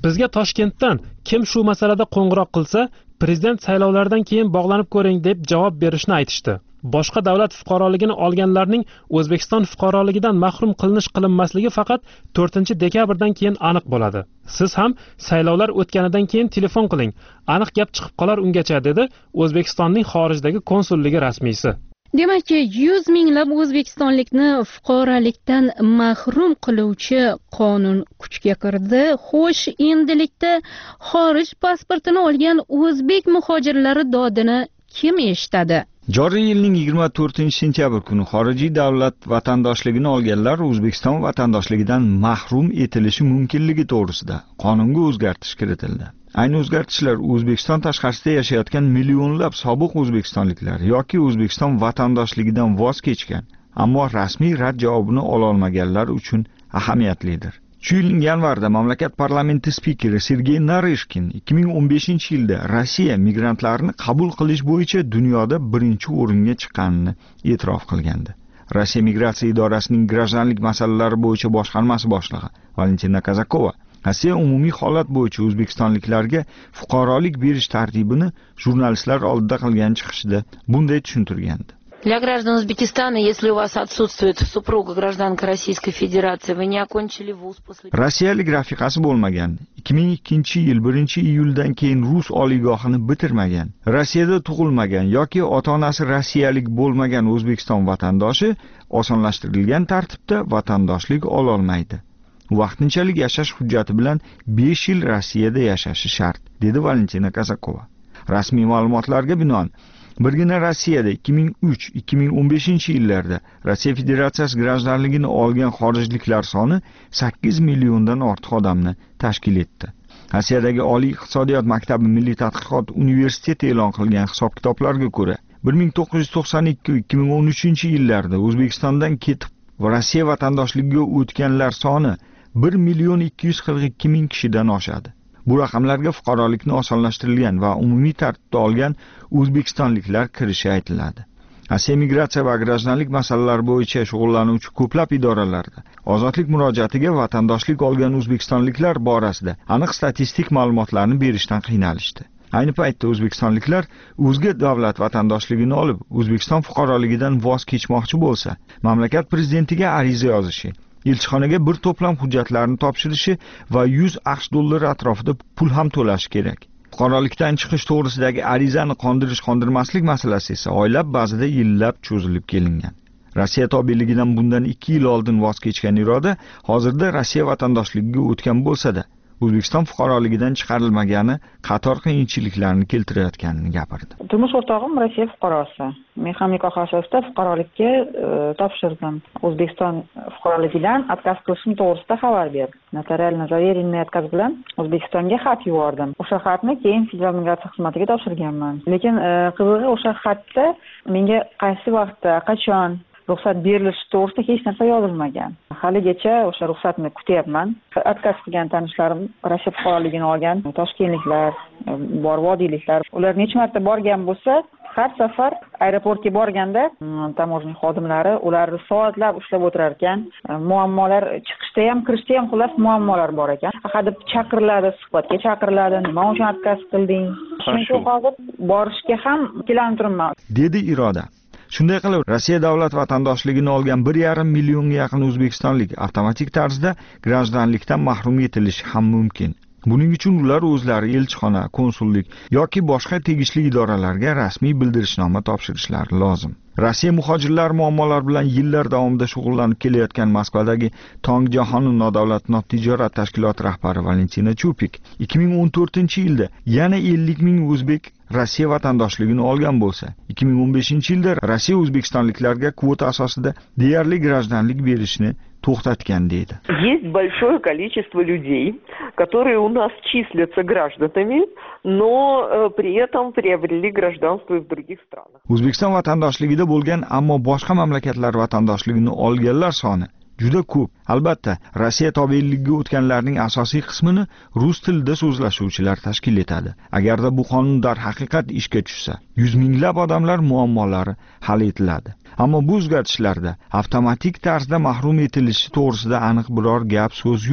bizga Toshkentdan kim shu masalada qo'ng'iroq qilsa, prezident saylovlaridan keyin bog'lanib ko'ring deb javob berishni aytishdi. Boshqa davlat fuqaroligini olganlarning O'zbekiston fuqaroligidan mahrum qilinish qilinmasligi faqat to'rtinchi dekabrdan keyin aniq bo'ladi. Siz ham saylovlar o'tganidan keyin telefon qiling, aniq gap chiqib qolar ungacha, dedi O'zbekistonning xorijdagi konsulligi rasmiysi. Demak, yuz minglab o'zbekistonlikni fuqarolikdan mahrum qiluvchi qonun kuchga kirdi. Xo'sh, endilikda xorij pasportini olgan o'zbek muhojirlari dodini kim eshitadi? Joriy yilning yigirma to'rtinchi sentyabr kuni xorijiy davlat vatandoshligini olganlar O'zbekiston vatandoshligidan mahrum etilishi mumkinligi to'g'risida qonunga o'zgartirish kiritildi. Ayni o'zgartishlar O'zbekiston tashqarisida yashayotgan millionlab sobiq o'zbekistonliklar yoki O'zbekiston vatandoshligidan voz kechgan, ammo rasmiy rad javobini ola olmaganlar uchun ahamiyatlidir. Shu yilning yanvarida mamlakat parlamenti spikeri Sergey Narishkin ikki ming o'n beshinchi yilda Rossiya migrantlarni qabul qilish bo'yicha dunyoda birinchi o'ringa chiqqanini e'tirof qilgandi. Rossiya migratsiya idorasining grajdanlik masalalari bo'yicha boshqarmasi boshlig'i Valentina Kazakova Rossiya umumiy holat bo'yicha o'zbekistonliklarga fuqarolik berish tartibini jurnalistlar oldida qilgan chiqishida bunday tushuntirgandi. Для граждан Узбекистана, если у вас отсутствует супруга гражданка Российской Федерации, вы не окончили вуз после... Rossiyalik rafiqasi bo'lmagan, ikki ming ikkinchi yil birinchi iyuldan keyin rus oliygohini bitirmagan, Rossiyada tug'ilmagan yoki ota-onasi rossiyalik bo'lmagan O'zbekiston vatandoshi osonlashtirilgan tartibda vatandoshlik ola olmaydi. Vaqtinchalik yashash hujjati bilan besh yil Rossiyada yashashi shart, dedi Valentina Kazakova. Rasmiy ma'lumotlarga binoan birgina Rossiyada ikki ming uch ikki ming o'n beshinchi yillarda Rossiya Federatsiyasi grajdanligini olgan xorijliklar soni sakkiz milliondan ortiq odamni tashkil etdi. Rossiyadagi Oliy iqtisodiyot maktabi Milliy tadqiqot universiteti e'lon qilgan hisob-kitoblarga ko'ra, bir ming to'qqiz yuz to'qson ikki ikki ming o'n uchinchi yillarda O'zbekistondan ketib Rossiya vatandoshligiga o'tganlar soni bir million ikki yuz qirq ikki ming kishidan oshadi. Bu raqamlarga fuqarolikni osonlashtirilgan va umumiy tartibda olgan o'zbekistonliklar kirishi aytiladi. Rossiya migratsiya va grajdanlik masalalari bo'yicha shug'ullanuvchi ko'plab idoralarda ozodlik murojaatiga vatandoshlik olgan o'zbekistonliklar borasida aniq statistik ma'lumotlarni berishdan qiynalishdi. Ayni paytda o'zbekistonliklar o'zga davlat vatandoshligini olib, O'zbekiston fuqaroligidan voz kechmoqchi bo'lsa, mamlakat prezidentiga ariza yozishi, elchixonaga bir to'plam hujjatlarni topshirishi va yuz aqsh dollari atrofida pul ham to'lashi kerak. Fuqarolikdan chiqish to'g'risidagi arizani qondirish-qondirmaslik masalasi esa oylab, ba'zida yillab cho'zilib kelingan. Rossiya tobeligidan bundan ikki yil oldin voz kechgan iroda hozirda Rossiya vatandoshligiga o'tgan bo'lsa-da, O'zbekiston fuqaroligidan chiqarilmagani qator qiyinchiliklarni keltirayotganini gapirdi. Turmush o'rtog'im Rossiya fuqarosi. Men ham nikoh asosida fuqarolikka topshirdim. O'zbekiston fuqaroligidan отказ qilishim to'g'risida xabar berdi. Notarialno заверенный отказ bilan O'zbekistonga xat yubordim. O'sha xatni keyin Federal migratsiya xizmatiga topshirganman. Lekin qizig'i o'sha xatda menga qaysi vaqtda, qachon ruxsat berilishi to'g'risida hech narsa yozilmagan. Haligacha o'sha ruxsatni kutyapman. Отказ qilgan tanishlarim Rossiya fuqaroligini olgan toshkentliklar, bor vodiyliklar, ular necha marta borgan bo'lsa, har safar aeroportga borganda tamoshni xodimlari ularni soatlab ushlab o'tirar ekan. Muammolar chiqishda ham, kirishda ham xullas muammolar bor ekan. Hadeb chaqiriladi, suhbatga chaqiriladi. Nima uchun отказ qilding? Chunki hozir borishga ham ikkilanib turibman, dedi Iroda. Shunday qilib, Rossiya davlat vatandoshligini olgan bir yarim millionga yaqin o'zbekistonlik avtomatik tarzda grajdanlikdan mahrum etilishi ham mumkin. Buning uchun ular o'zlari elchixona, konsullik yoki boshqa tegishli idoralarga rasmiy bildirishnoma topshirishlari lozim. Rossiya muhojirlar muammolar bilan yillar davomida shug'ullanib kelayotgan Moskvadagi Tong jahon nodavlat notijorat tashkiloti rahbari Valentina Chupik ikki ming o'n to'rtinchi yilda yana ellik ming o'zbek Rossiya vatandoshligini olgan bo'lsa, ikki ming o'n beshinchi yilda Rossiya o'zbekistonliklarga kvota asosida deyarli grajdanlik berishni to'xtatgan deydi. Есть большое количество людей, которые у нас числятся гражданами, но э, при этом приобрели гражданство в других странах. O'zbekiston vatandoshligida bo'lgan, ammo boshqa mamlakatlar vatandoshligini olganlar soni juda ko'p. Albatta, Rossiya tobeligiga o'tganlarning asosiy qismini rus tilida so'zlashuvchilar tashkil etadi. Agarda bu qonun darhaqiqat ishga tushsa, yuz minglab odamlar muammolari hal etiladi. Ammo bu o'zgartishlarda avtomatik tarzda mahrum etilishi to'g'risida aniq biror gap so'z yo'q.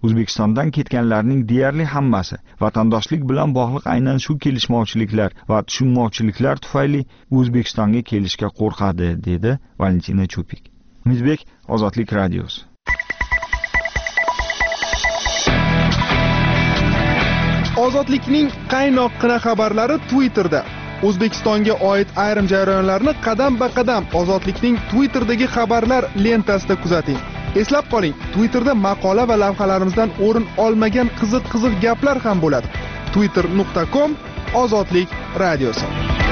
O'zbekistondan ketganlarning deyarli hammasi vatandoshlik bilan bog'liq aynan shu kelishmovchiliklar va tushunmovchiliklar tufayli O'zbekistonga kelishga qo'rqadi, dedi Valentina Chupik. Umidbek, Ozodlik radiosi. Ozodlikning qaynoqqina xabarlari Twitterda. O'zbekistonga oid ayrim jarayonlarni qadam-ba-qadam Ozodlikning Twitter'dagi xabarlar lentasida kuzating. Eslab qoling, Twitterda maqola va lavhalarimizdan o'rin olmagan qiziq-qiziq gaplar ham bo'ladi. twitter nuqta com Ozodlik radiosi.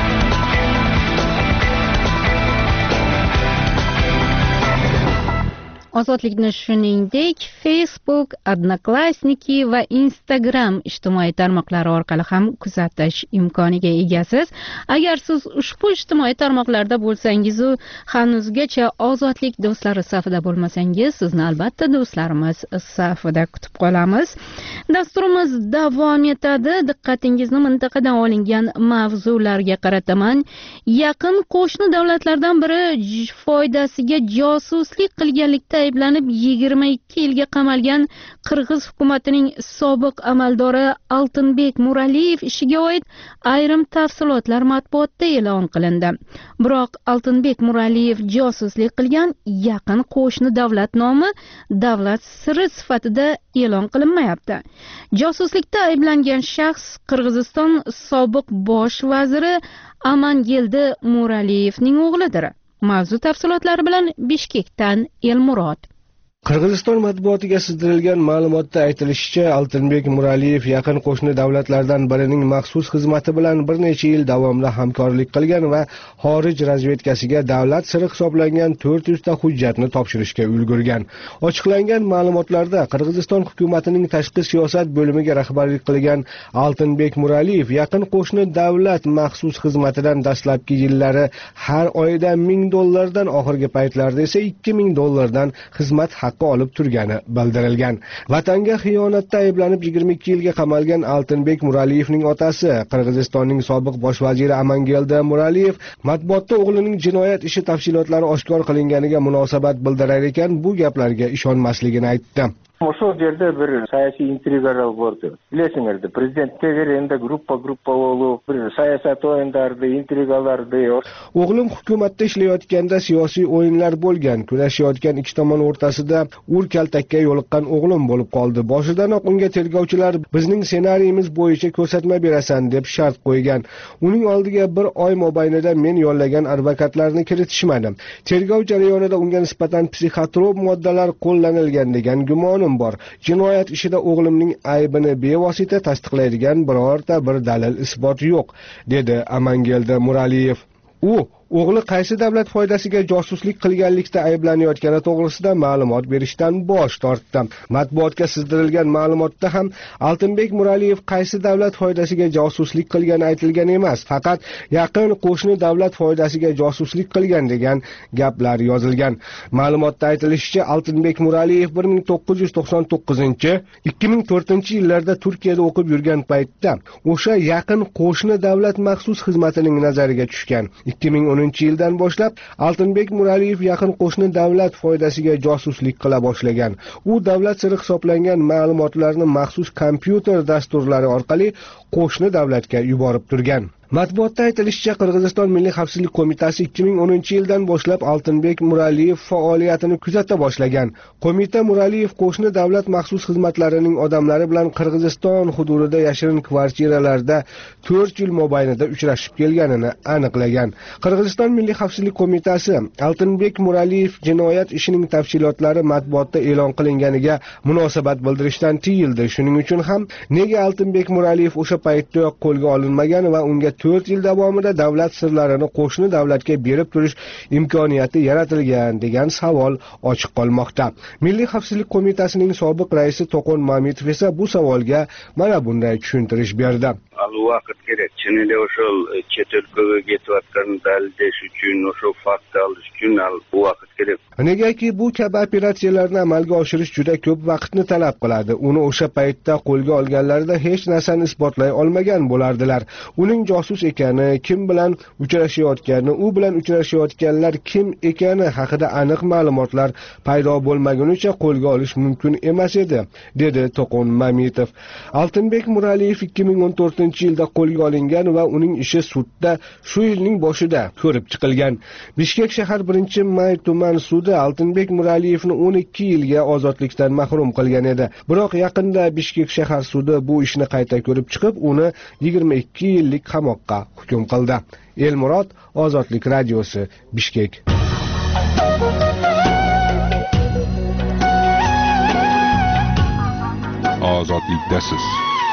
Ozodlikni shuningdek Facebook, Odnoklassniki va Instagram ijtimoiy tarmoqlari orqali ham kuzatish imkoniga egasiz. Agar siz ushbu ijtimoiy tarmoqlarda bo'lsangiz, hanuzgacha Ozodlik do'stlari safida bo'lmasangiz, sizni albatta do'stlarimiz safida kutib qolamiz. Dasturimiz davom etadi. Diqqatingizni mintaqadan olingan mavzularga qarataman. Yaqin qo'shni davlatlardan biri foydasiga josuslik qilganlikda ayblanib yigirma ikki yilga qamalgan Qirg'iz hukumatining sobiq amaldori Altinbek Muraliyev ishiga oid ayrim tafsilotlar matbuotda e'lon qilindi. Biroq Altinbek Muraliyev josuslik qilgan yaqin qo'shni davlat nomi davlat siri sifatida e'lon qilinmayapti. Josuslikda ayblangan shaxs Qirg'iziston sobiq bosh vaziri Amangildi Muraliyevning o'g'lidir. Mavzu tafsilotlari bilan Bishkekdan Elmurod. Qirg'iziston matbuotiga sizdirilgan ma'lumotda aytilishicha, Altinbek Muraliyev yaqin qo'shni davlatlardan birining maxsus xizmati bilan bir necha yil davomida hamkorlik qilgan va xorij razvedkasiga davlat siri hisoblangan to'rt yuz ta hujjatni topshirishga ulgurgan. Ochiqlangan ma'lumotlarda Qirg'iziston hukumatining tashqi siyosat bo'limiga rahbarlik qilgan Altinbek Muraliyev yaqin qo'shni davlat maxsus xizmatidan dastlabki yillari har oyda ming dollardan, oxirgi paytlarda esa ikki ming dollardan xizmat haqqi olib turgani bildirilgan. Vatanga xiyonatda ayblanib yigirma ikki yilga qamalgan Altinbek Muraliyevning otasi, Qirg'izistonning sobiq bosh vaziri Amangildi Muraliyev matbuotda o'g'lining jinoyat ishi tafsilotlari oshkor qilinganiga munosabat bildirar ekan, bu gaplarga ishonmasligini aytdi. Ошол жерде бир саясий интригалар болду. Билесиңерди, президентке энд группа группа болуп, бир саясат оюндарды, интригаларды. O'g'lim hukumatda ishlayotganda siyosiy o'yinlar bo'lgan. Kurashayotgan ikki tomon o'rtasida ur-kaltakka yo'liqqan o'g'lim bo'lib qoldi. Boshidanoq unga tergovchilar bizning ssenariyimiz bo'yicha ko'rsatma berasan deb shart qo'ygan. Uning oldiga bir oy mobaynida men yollagan advokatlarni kiritishmadi. Tergov jarayonida unga nisbatan psixotrop moddalar qo'llanilgan degan gumonim bor. Jinoyat ishida o'g'limning aybini bevosita tasdiqlaydigan birorta bir dalil isbot yo'q, dedi Amangildi Muraliyev. U o'g'li qaysi davlat foydasiga josuslik qilganlikda ayblanayotgani to'g'risida ma'lumot berishdan bosh tortdi. Matbuotga sizdirilgan ma'lumotda ham Altinbek Muraliyev qaysi davlat foydasiga josuslik qilgani aytilgan emas, faqat yaqin qo'shni davlat foydasiga josuslik qilgan degan gaplar yozilgan. Ma'lumotda aytilishicha, Altinbek Muraliyev bir ming to'qqiz yuz to'qson to'qqizinchi - ikki ming to'rtinchi yillarda Turkiyada o'qib yurgan paytda o'sha yaqin qo'shni davlat maxsus xizmatining nazariga tushgan. ikki ming o'ninchi yildan boshlab Altinbek Muraliyev yaqin qo'shni davlat foydasiga josuslik qila boshlagan. U davlat siri hisoblangan ma'lumotlarni maxsus kompyuter dasturlari orqali qo'shni davlatga yuborib turgan. Matbuotda aytilishicha, Qirg'iziston Milliy xavfsizlik qo'mitasi ikki ming o'ninchi yildan boshlab Altinbek Muraliyev faoliyatini kuzata boshlagan. Qo'mita Muraliyev qo'shni davlat maxsus xizmatlarining odamlari bilan Qirg'iziston hududida yashirin kvartiralarda to'rt yil mobaynida uchrashib kelganini aniqlagan. Qirg'iziston Milliy xavfsizlik qo'mitasi Altinbek Muraliyev jinoyat ishining tafsilotlari matbuotda e'lon qilinganiga munosabat bildirishdan tiyildi. Shuning uchun ham nega Altinbek Muraliyev o'sha paytda qo'lga olinmagan va unga to'rt yil davomida davlat sirlarini qo'shni davlatga berib turish imkoniyati yaratilgan degan savol ochiq qolmoqda. Milliy xavfsizlik qo'mitasining sobiq raisi To'qon Mamitov esa bu savolga mana bunday tushuntirish berdi. Al vaqt kerak. Chinida o'shol chet elkaga ketayotganini dalillashish uchun, o'sha fakt olish uchun al vaqt kerak. Negaki bu kabi operatsiyalarni amalga oshirish juda ko'p vaqtni talab qiladi. Uni o'sha paytda qo'lga olganlarida hech narsani isbotlay olmagan bo'lardilar. Uning josus ekani, kim bilan uchrashayotgani, u bilan uchrashayotganlar kim ekani haqida aniq ma'lumotlar paydo bo'lmagunicha qo'lga olish mumkin emas edi, dedi To'qon Mamitov. Altinbek Muraliyev ikki ming o'n to'rtinchi yilda qo'lga olingan va uning ishi sudda shu yilning boshida ko'rib chiqilgan. Bishkek shahar birinchi may tuman sudi Altinbek Muraliyevni o'n ikki yilga ozodlikdan mahrum qilgan edi. Biroq yaqinda Bishkek shahar sudi bu ishni qayta ko'rib chiqib, uni yigirma ikki yillik qamoqqa hukm qildi. Elmurod, Ozodlik radiosi, Bishkek. Ozodlikdasiz.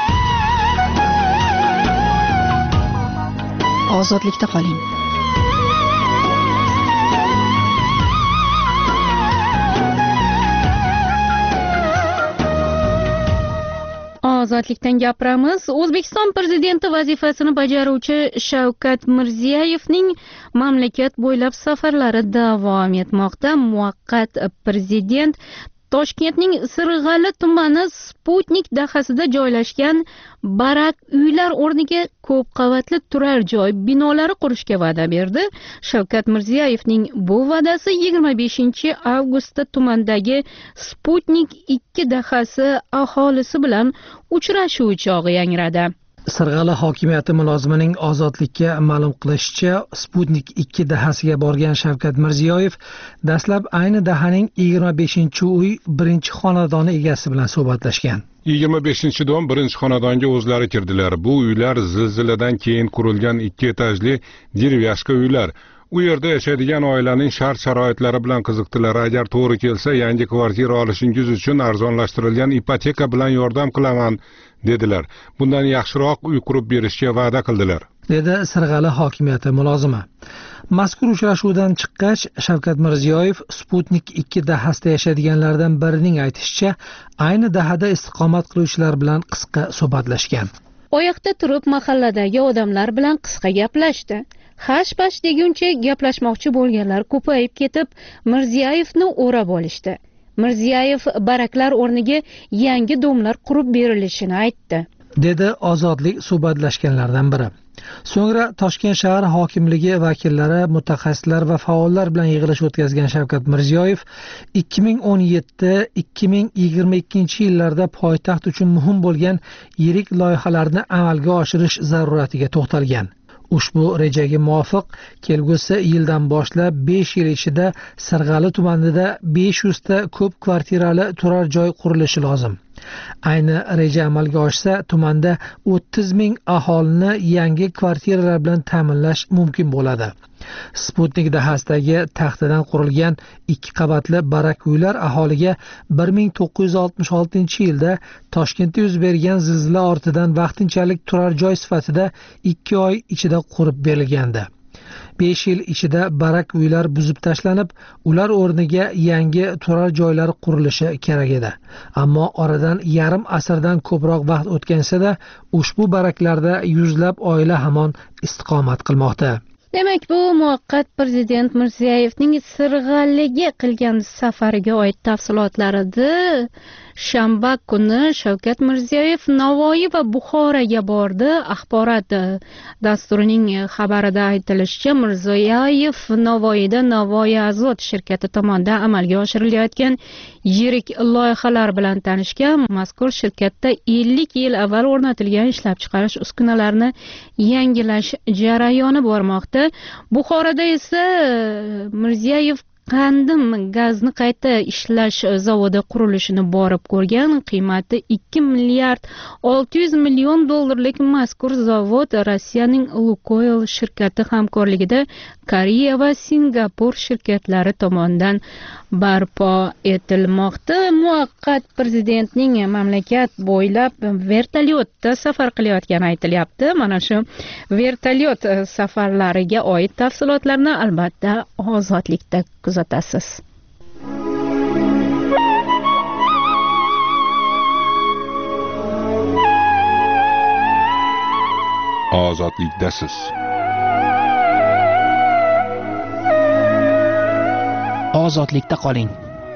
Ozodlikda qoling. Ozodlikdan gapiramiz. O'zbekiston prezidenti vazifasini bajaruvchi Shavkat Mirziyoyevning mamlakat bo'ylab safarlari davom etmoqda. Muvaqqat prezident Toshkentning Sirg'ali tumani Sputnik dahasida joylashgan barak uylar o'rniga ko'p qavatli turar joy binolari qurishga va'da berdi. Shavkat Mirziyoyevning bu va'dasi yigirma beshinchi avgustda tumandagi Sputnik ikki dahasi aholisi bilan uchrashuv chog'i yangradi. Sirg'ali hokimiyati mulozimining Ozodlikka ma'lum qilishicha, Sputnik ikki dahasiga borgan Shavkat Mirziyoyev dastlab ayni dahaning yigirma beshinchi uy birinchi xonadoni egasi bilan suhbatlashgan. yigirma beshinchi dom birinchi xonadonga o'zlari kirdilar. Bu uylar zilziladan keyin qurilgan ikki etajli dirvyashka uylar. U yerda yashaydigan oilaning shart-sharoitlari bilan qiziqdilar. Agar to'g'ri kelsa, yangi kvartira olishingiz uchun arzonlashtirilgan ipoteka bilan yordam qilaman, dedilar. Bundan yaxshiroq uy qurib berishga va'da qildilar, dedi Sirg'ali hokimiyati mulozimi. Mazkur uchrashuvdan chiqqach, Shavkat Mirziyoyev Sputnik ikki dahasida yashaydiganlardan birining aytishicha, ayni dahada istiqomat qiluvchilar bilan qisqa suhbatlashgan. Oyoqda turib mahalladagi odamlar bilan qisqa gaplashdi. Hash-pash deguncha gaplashmoqchi bo'lganlar ko'payib ketib, Mirziyoyevni o'rab olishdi. Mirziyoyev baraklar o'rniga yangi domlar qurib berilishini aytdi, dedi ozodlik suhbatlashganlardan biri. So'ngra Toshkent shahar hokimligi vakillari, mutaxassislar va faollar bilan yig'ilish o'tkazgan Shavkat Mirziyoyev ikki ming o'n yetti ikki ming yigirma ikkinchi yillarda poytaxt uchun muhim bo'lgan yirik loyihalarni amalga oshirish zaruratiga to'xtalgan. Ushbu rejaga muvofiq kelgusi yildan boshlab besh yil ichida Sirg'ali tumanida besh yuz ta ko'p kvartirali turar joy qurilishi lozim. Ayni reja amalga oshsa, tumanda o'ttiz ming aholini yangi kvartiralar bilan ta'minlash mumkin bo'ladi. Sputnik dahasidagi taxtadan qurilgan ikki qavatli barak uylar aholiga bir ming to'qqiz yuz oltmish oltinchi yilda Toshkentda yuz bergan zilzila ortidan vaqtinchalik turar joy sifatida ikki oy ichida qurib berilgandi. besh yil ichida barak uylar buzib tashlanib, ular o'rniga yangi turar joylar qurilishi kerak edi. Ammo oradan yarim asrdan ko'proq vaqt o'tgansa-da, ushbu baraklarda yuzlab oila hamon istiqomat qilmoqda. Demak, bu muvaqqat prezident Mirziyoyevning Sirg'aliga qilgan safariga oid tafsilotlar edi. Shanba kuni Shavkat Mirziyoyev Navoiy va Buxoroga bordi. Axborot dasturining xabarida aytilishicha, Mirziyoyev Navoiyda Navoiy Azot shirkati tomonidan amalga oshirilayotgan yirik loyihalar bilan tanishgan. Mazkur shirkatda ellik yil avval o'rnatilgan ishlab chiqarish uskunalarini yangilash jarayoni bormoqda. Buxoroda esa Mirziyoyev Qandim gazni qayta ishlash zavodi qurilishini borib ko'rgan. Qiymati ikki milliard olti yuz million dollarlik mazkur zavod Rossiyaning Lukoil shirkati hamkorligida Koreya va Singapur shirkatlari tomonidan barpo etilmoqda. Muvaqqat prezidentning mamlakat bo'ylab vertolyotda safar qilayotgani aytilyapti. Mana shu vertolyot safarlariga oid tafsilotlarni albatta Ozodlikda kuzatasiz. Ozodlikdasiz. ozodlikda qoling.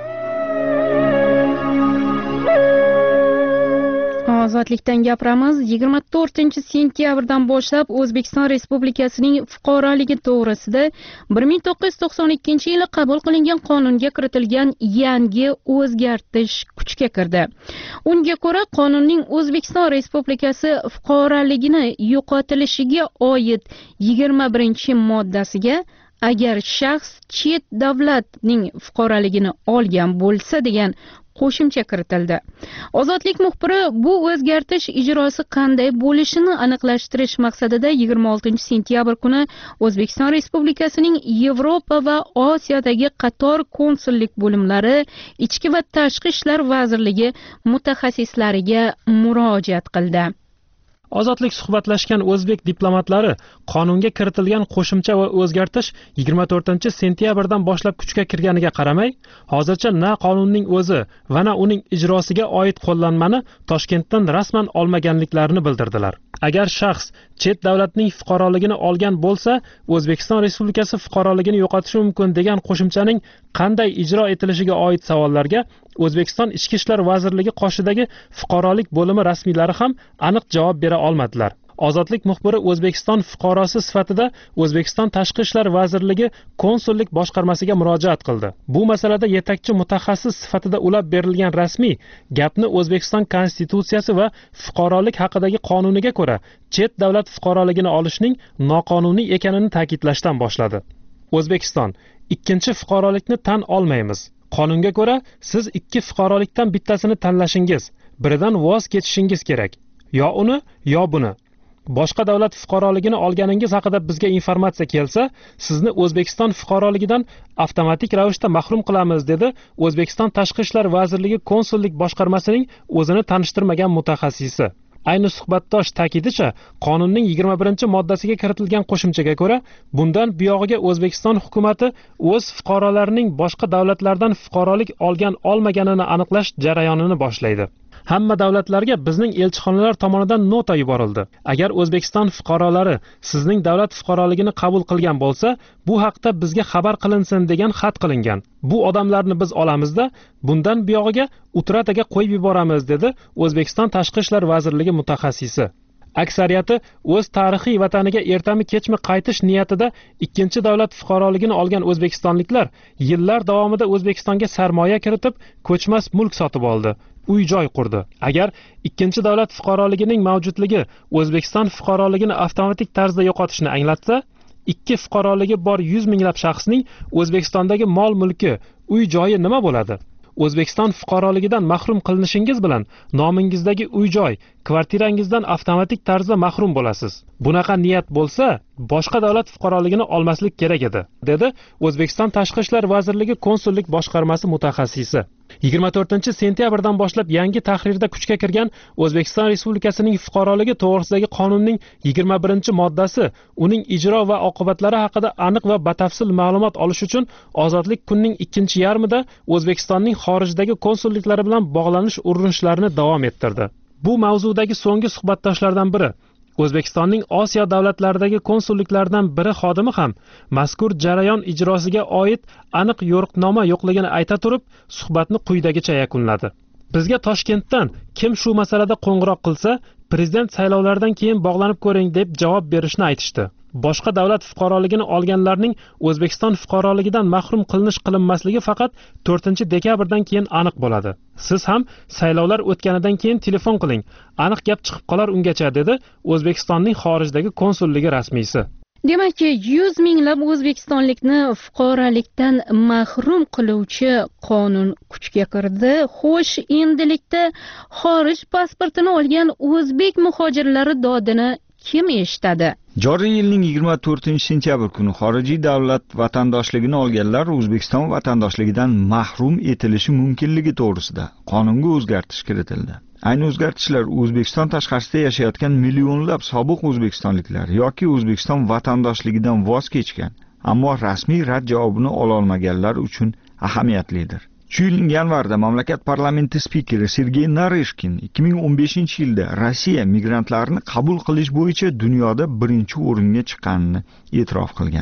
Ozodlikdan gapiramiz. yigirma to'rtinchi sentyabrdan boshlab O'zbekiston Respublikasining fuqaroligi to'g'risida bir ming to'qqiz yuz to'qson ikkinchi yili qabul qilingan qonunga kiritilgan yangi o'zgartish kuchga kirdi. Unga ko'ra, qonunning O'zbekiston Respublikasi fuqaroligini yo'qotilishiga oid yigirma birinchi moddasiga agar shaxs chet davlatning fuqaroligini olgan bo'lsa degan qo'shimcha kiritildi. Ozodlik muxbiri bu o'zgartish ijrosi qanday bo'lishini aniqlashtirish maqsadida yigirma oltinchi sentyabr kuni O'zbekiston Respublikasining Yevropa va Osiyodagi qator konsullik bo'limlari, Ichki va Tashqi ishlar vazirligi mutaxassislariga murojaat qildi. Ozodlik suhbatlashgan o'zbek diplomatlari qonunga kiritilgan qo'shimcha va o'zgartish yigirma to'rtinchi sentyabrdan boshlab kuchga kirganiga qaramay, hozircha na qonunning o'zi va na uning ijrosiga oid qo'llanmani Toshkentdan rasman olmaganliklarini bildirdilar. Agar shaxs chet davlatning fuqaroligini olgan bo'lsa, O'zbekiston Respublikasi fuqaroligini yo'qotishi mumkin degan qo'shimchaning qanday ijro etilishiga oid savollarga O'zbekiston Ichki ishlar vazirligi qoshidagi fuqarolik bo'limi rasmiylari ham aniq javob bera olmadilar. Ozodlik muxbiri O'zbekiston fuqarosi sifatida O'zbekiston Tashqi ishlar vazirligi konsullik boshqarmasiga murojaat qildi. Bu masalada yetakchi mutaxassis sifatida ulab berilgan rasmiy gapni O'zbekiston Konstitutsiyasi va fuqarolik haqidagi qonuniga ko'ra chet davlat fuqaroligini olishning noqonuniy ekanini ta'kidlashdan boshladi. O'zbekiston ikkinchi fuqarolikni tan olmaymiz. Qonunga ko'ra siz ikki fuqarolikdan bittasini tanlashingiz, biridan voz kechishingiz kerak. Yo uni, yo buni. Boshqa davlat fuqaroligini olganingiz haqida bizga informatsiya kelsa, sizni O'zbekiston fuqaroligidan avtomatik ravishda mahrum qilamiz, dedi O'zbekiston Tashqi ishlar vazirligi konsullik boshqarmasining o'zini tanishtirmagan mutaxassisi. Ayni suhbatdosh ta'kidicha, qonunning yigirma birinchi moddasiga kiritilgan qo'shimchaga ko'ra, bundan buyog'iga O'zbekiston hukumatı o'z fuqarolarining boshqa davlatlardan fuqarolik olgan olmaganini aniqlash jarayonini boshlaydi. Hamma davlatlarga bizning elchixonalar tomonidan nota yuborildi. Agar O'zbekiston fuqarolari sizning davlat fuqaroligini qabul qilgan bo'lsa, bu haqda bizga xabar qilinsin degan xat qilingan. Bu odamlarni biz olamizda, bundan buyog'iga utrataga qo'yib yuboramiz, dedi O'zbekiston Tashqi ishlar vazirligi mutaxassisi. Aksariyati o'z tarixiy vataniga ertami kechmi qaytish niyatida ikkinchi davlat fuqaroligini olgan o'zbekistonliklar yillar davomida O'zbekistonga sarmoya kiritib, ko'chmas mulk sotib oldi. Uy-joy qurdi. Agar ikkinchi davlat fuqaroligining mavjudligi O'zbekiston fuqaroligini avtomatik tarzda yo'qotishni anglatsa, ikki fuqaroligi bor yuz minglab shaxsning O'zbekistondagi mol-mulki, uy-joyi nima bo'ladi? O'zbekiston fuqaroligidan mahrum qilinishingiz bilan nomingizdagi uy-joy, kvartirangizdan avtomatik tarzda mahrum bo'lasiz. Bunaqa niyat bo'lsa, boshqa davlat fuqaroligini olmaslik kerak edi, dedi O'zbekiston Tashqi ishlar vazirligi konsullik boshqarmasi mutaxassisi. yigirma to'rtinchi sentyabrdan boshlab yangi tahrirda kuchga kirgan O'zbekiston Respublikasining fuqaroligi to'g'risidagi qonunning yigirma birinchi moddasi uning ijro va oqibatlari haqida aniq va batafsil ma'lumot olish uchun Ozodlik kunning ikkinchi yarmida O'zbekistonning xorijdagi konsulliklari bilan bog'lanish urinishlarini davom ettirdi. Bu mavzudagi so'nggi suhbatdoshlardan biri O'zbekistonning Osiyo davlatlaridagi konsulliklaridan biri xodimi ham mazkur jarayon ijrosiga oid aniq yo'riqnoma yo'qligini ayta turib, suhbatni quyidagicha yakunladi. Bizga Toshkentdan kim shu masalada qo'ng'iroq qilsa, prezident saylovlaridan keyin bog'lanib ko'ring deb javob berishni aytishdi. Boshqa davlat fuqaroligini olganlarning O'zbekiston fuqaroligidan mahrum qilinish qilinmasligi faqat to'rtinchi dekabrdan keyin aniq bo'ladi. Siz ham saylovlar o'tganidan keyin telefon qiling. Aniq gap chiqib qolar ungacha, dedi O'zbekistonning xorijdagi konsulligi rasmiysi. Demak, yuz minglab o'zbekistonlikni fuqarolikdan mahrum qiluvchi qonun kuchga kirdi. Xo'sh, endilikda xorij pasportini olgan o'zbek muhojirlari dodini kim eshitadi? Joriy yilning yigirma to'rtinchi sentyabr kuni xorijiy davlat vatandoshligini olganlar O'zbekiston vatandoshligidan mahrum etilishi mumkinligi to'g'risida qonunga o'zgartish kiritildi. Ayni o'zgartishlar O'zbekiston tashqarisida yashayotgan millionlab sobiq o'zbekistonliklar yoki O'zbekiston vatandoshligidan voz kechgan, ammo rasmiy rad javobini ola olmaganlar uchun ahamiyatlidir. Shu yilning yanvarida mamlakat parlamenti spikeri Sergey Narishkin ikki ming o'n beshinchi yilda Rossiya migrantlarni qabul qilish bo'yicha dunyoda birinchi o'ringa chiqqanini e'tirof qilgandi.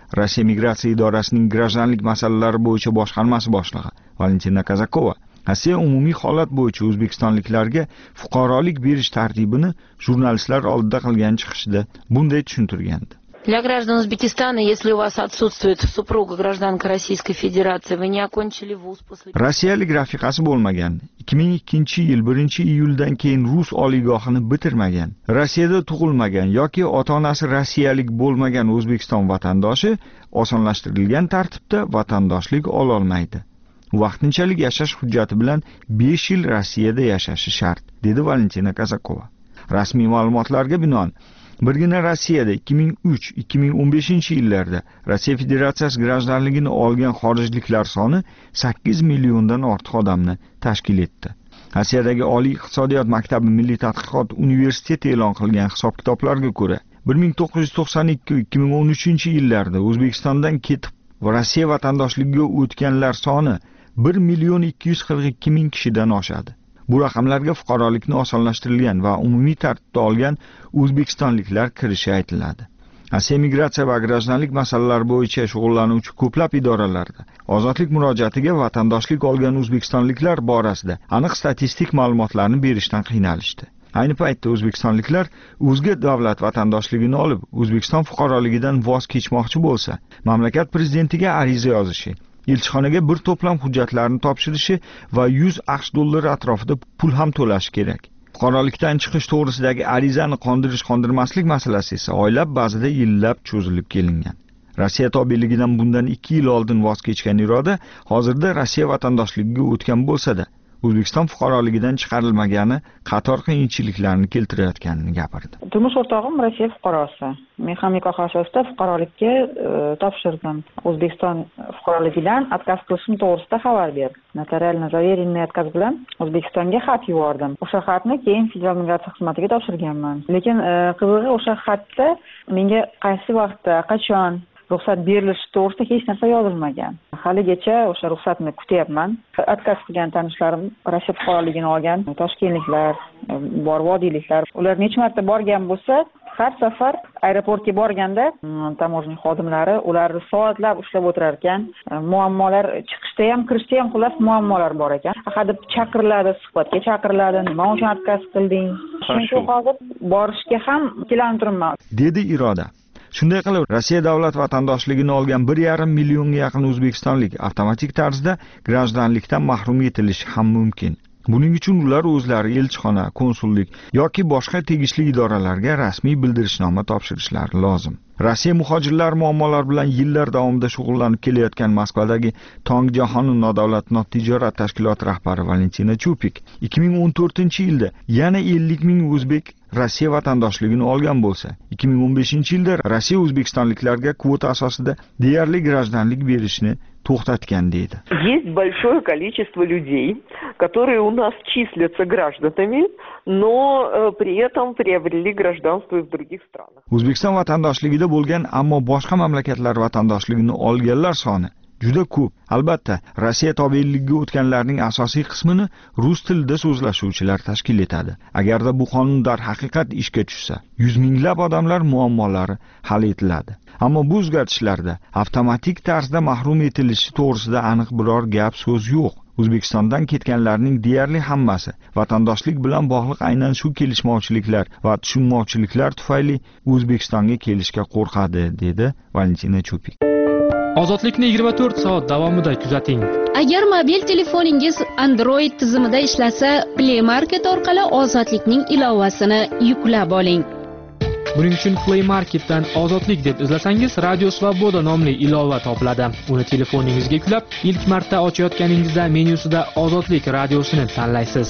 Rossiya migratsiya idorasining grajdanlik masalalari bo'yicha boshqarmasi boshlig'i Valentina Kazakova Rossiya umumiy holat bo'yicha o'zbekistonliklarga fuqarolik berish tartibini jurnalistlar oldida qilgan chiqishida bunday tushuntirgandi. Для граждан Узбекистана, если у вас отсутствует супруга гражданка Российской Федерации, вы не окончили вуз после... Rossiyalik rafiqasi bo'lmagan, ikki ming ikkinchi yil birinchi iyuldan keyin rus oliygohini bitirmagan, Rossiyada tug'ilmagan yoki ota-onasi rossiyalik bo'lmagan O'zbekiston vatandoshi osonlashtirilgan tartibda vatandoshlik ola olmaydi. Vaqtinchalik yashash hujjati bilan besh yil Rossiyada yashashi shart, dedi Valentina Kazakova. Rasmiy ma'lumotlarga binoan birgina Rossiyada ikki ming uch ikki ming o'n beshinchi yillarda Rossiya Federatsiyasi grajdanligini olgan xorijliklar soni sakkiz milliondan ortiq odamni tashkil etdi. Rossiyadagi Oliy iqtisodiyot maktabi Milliy tadqiqot universiteti e'lon qilgan hisob-kitoblarga ko'ra, bir ming to'qqiz yuz to'qson ikki ikki ming o'n uchinchi yillarda O'zbekistondan ketib Rossiya vatandoshligiga o'tganlar soni bir million ikki yuz qirq ikki ming kishidan oshadi. Bu raqamlarga fuqarolikni osonlashtirilgan va umumiy tartibda olgan o'zbekistonliklar kirishi aytiladi. Rossiya migratsiya va grajdanlik masalalari bo'yicha shug'ullanuvchi ko'plab idoralarda ozodlik murojaatiga vatandoshlik olgan o'zbekistonliklar borasida aniq statistik ma'lumotlarni berishdan qiynalishdi. Ayni paytda o'zbekistonliklar o'zga davlat vatandoshligini olib, O'zbekiston fuqaroligidan voz kechmoqchi bo'lsa, mamlakat prezidentiga ariza yozishi, elchixonaga bir to'plam hujjatlarni topshirishi va yuz aqsh dollari atrofida pul ham to'lashi kerak. Fuqarolikdan chiqish to'g'risidagi arizani qondirish-qondirmaslik masalasi esa oylab, ba'zida yillab cho'zilib kelingan. Rossiya tobeligidan bundan ikki yil oldin voz kechgan iroda hozirda Rossiya vatandoshligiga o'tgan bo'lsa-da, O'zbekiston fuqaroligidan chiqarilmagani qator qiyinchiliklarni keltirayotganini gapirdi. Turmush o'rtog'im Rossiya fuqarosi. Men ham nikoh asosida fuqarolikka topshirdim. O'zbekiston fuqaroligidan отказ qilishim to'g'risida xabar berdi. Notarialno заверенный отказ bilan O'zbekistonga xat yubordim. O'sha xatni keyin Federal migratsiya xizmatiga topshirganman. Lekin qizig'i o'sha xatda menga qaysi vaqtda, qachon ruxsat berilishi to'g'risida hech narsa yozilmagan. Haligacha o'sha ruxsatni kutyapman. Отказ qilgan tanishlarim Rossiya fuqaroligini olgan toshkentliklar, bor vodiyliklar, ular necha marta borgan bo'lsa, har safar aeroportga borganda tamojiya xodimlari ularni soatlab ushlab o'tirar ekan. Muammolar chiqishda ham, kirishda ham xullas muammolar bor ekan. Hadeb chaqiriladi, suhbatga chaqiriladi. Nima uchun отказ qilding? Chunki hozir borishga ham ikkilanib turibman, dedi Iroda. Shunday qilib, Rossiya davlat vatandoshligini olgan bir yarim millionga yaqin o'zbekistonlik avtomatik tarzda grajdanlikdan mahrum etilishi ham mumkin. Buning uchun ular o'zlari elchixona, konsullik yoki boshqa tegishli idoralarga rasmiy bildirishnoma topshirishlari lozim. Rossiya muhojirlar muammolar bilan yillar davomida shug'ullanib kelayotgan Moskvadagi Tong jahon nodavlat notijorat tashkiloti rahbari Valentina Chupik ikki ming o'n to'rtinchi yilda yana ellik ming o'zbek Rossiya vatandoshligini olgan bo'lsa, ikki ming o'n beshinchi yilda Rossiya o'zbekistonliklarga kvota asosida deyarli grajdanlik berishni to'xtatgan deydi. Есть большое количество людей, которые у нас числятся гражданами, но э, при этом приобрели гражданство в других странах. O'zbekiston vatandoshligida bo'lgan, ammo boshqa mamlakatlar vatandoshligini olganlar soni juda ko'p. Albatta, Rossiya tobeligiga o'tganlarning asosiy qismini rus tilida so'zlashuvchilar tashkil etadi. Agarda bu qonun darhaqiqat ishga tushsa, yuz minglab odamlar muammolari hal etiladi. Ammo bu o'zgartishlarda avtomatik tarzda mahrum etilishi to'g'risida aniq biror gap so'z yo'q. O'zbekistondan ketganlarning deyarli hammasi vatandoshlik bilan bog'liq aynan shu kelishmovchiliklar va tushunmovchiliklar tufayli O'zbekistonga kelishga qo'rqadi, dedi Valentina Chupik. Ozodlikni yigirma to'rt soat davomida kuzating. Agar mobil telefoningiz Android tizimida ishlasa, Play Market orqali Ozodlikning ilovasini yuklab oling. Buning uchun Play Marketdan Ozodlik deb izlasangiz, Radio Svoboda nomli ilova topiladi. Uni telefoningizga yuklab, ilk marta ochayotganingizda menyusida Ozodlik radiosini tanlaysiz.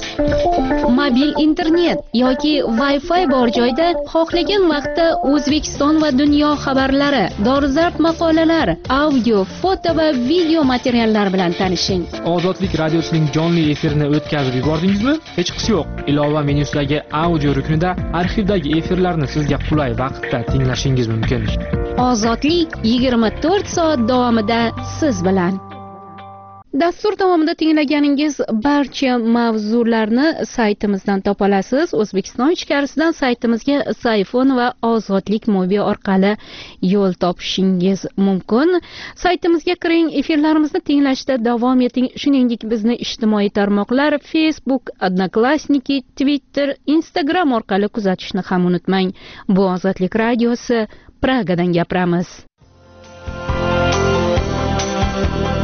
Mobil internet yoki Wi-Fi bor joyda xohlagan vaqtda O'zbekiston va dunyo xabarlari, dolzarb maqolalar, audio, foto va video materiallar bilan tanishing. Ozodlik radiosining jonli efirini o'tkazib yubordingizmi? Hech qisi yo'q. Ilova menyusidagi audio ruknida arxivdagi efirlarni sizga qulay vaqtda tinglashingiz mumkin. Ozodlik yigirma to'rt soat davomida siz bilan. Dastur davomida tinglaganingiz barcha mavzularni saytimizdan topa olasiz. O'zbekiston ichkarisidan saytimizga Sayfon va Ozodlik mobil orqali yo'l topishingiz mumkin. Saytimizga kiring, efirlarimizni tinglashda davom eting. Shuningdek, bizni ijtimoiy tarmoqlar Facebook, Odnoklassniki, Twitter, Instagram orqali kuzatishni ham unutmang. Bu Ozodlik radiosi, Pragadan gapiramiz.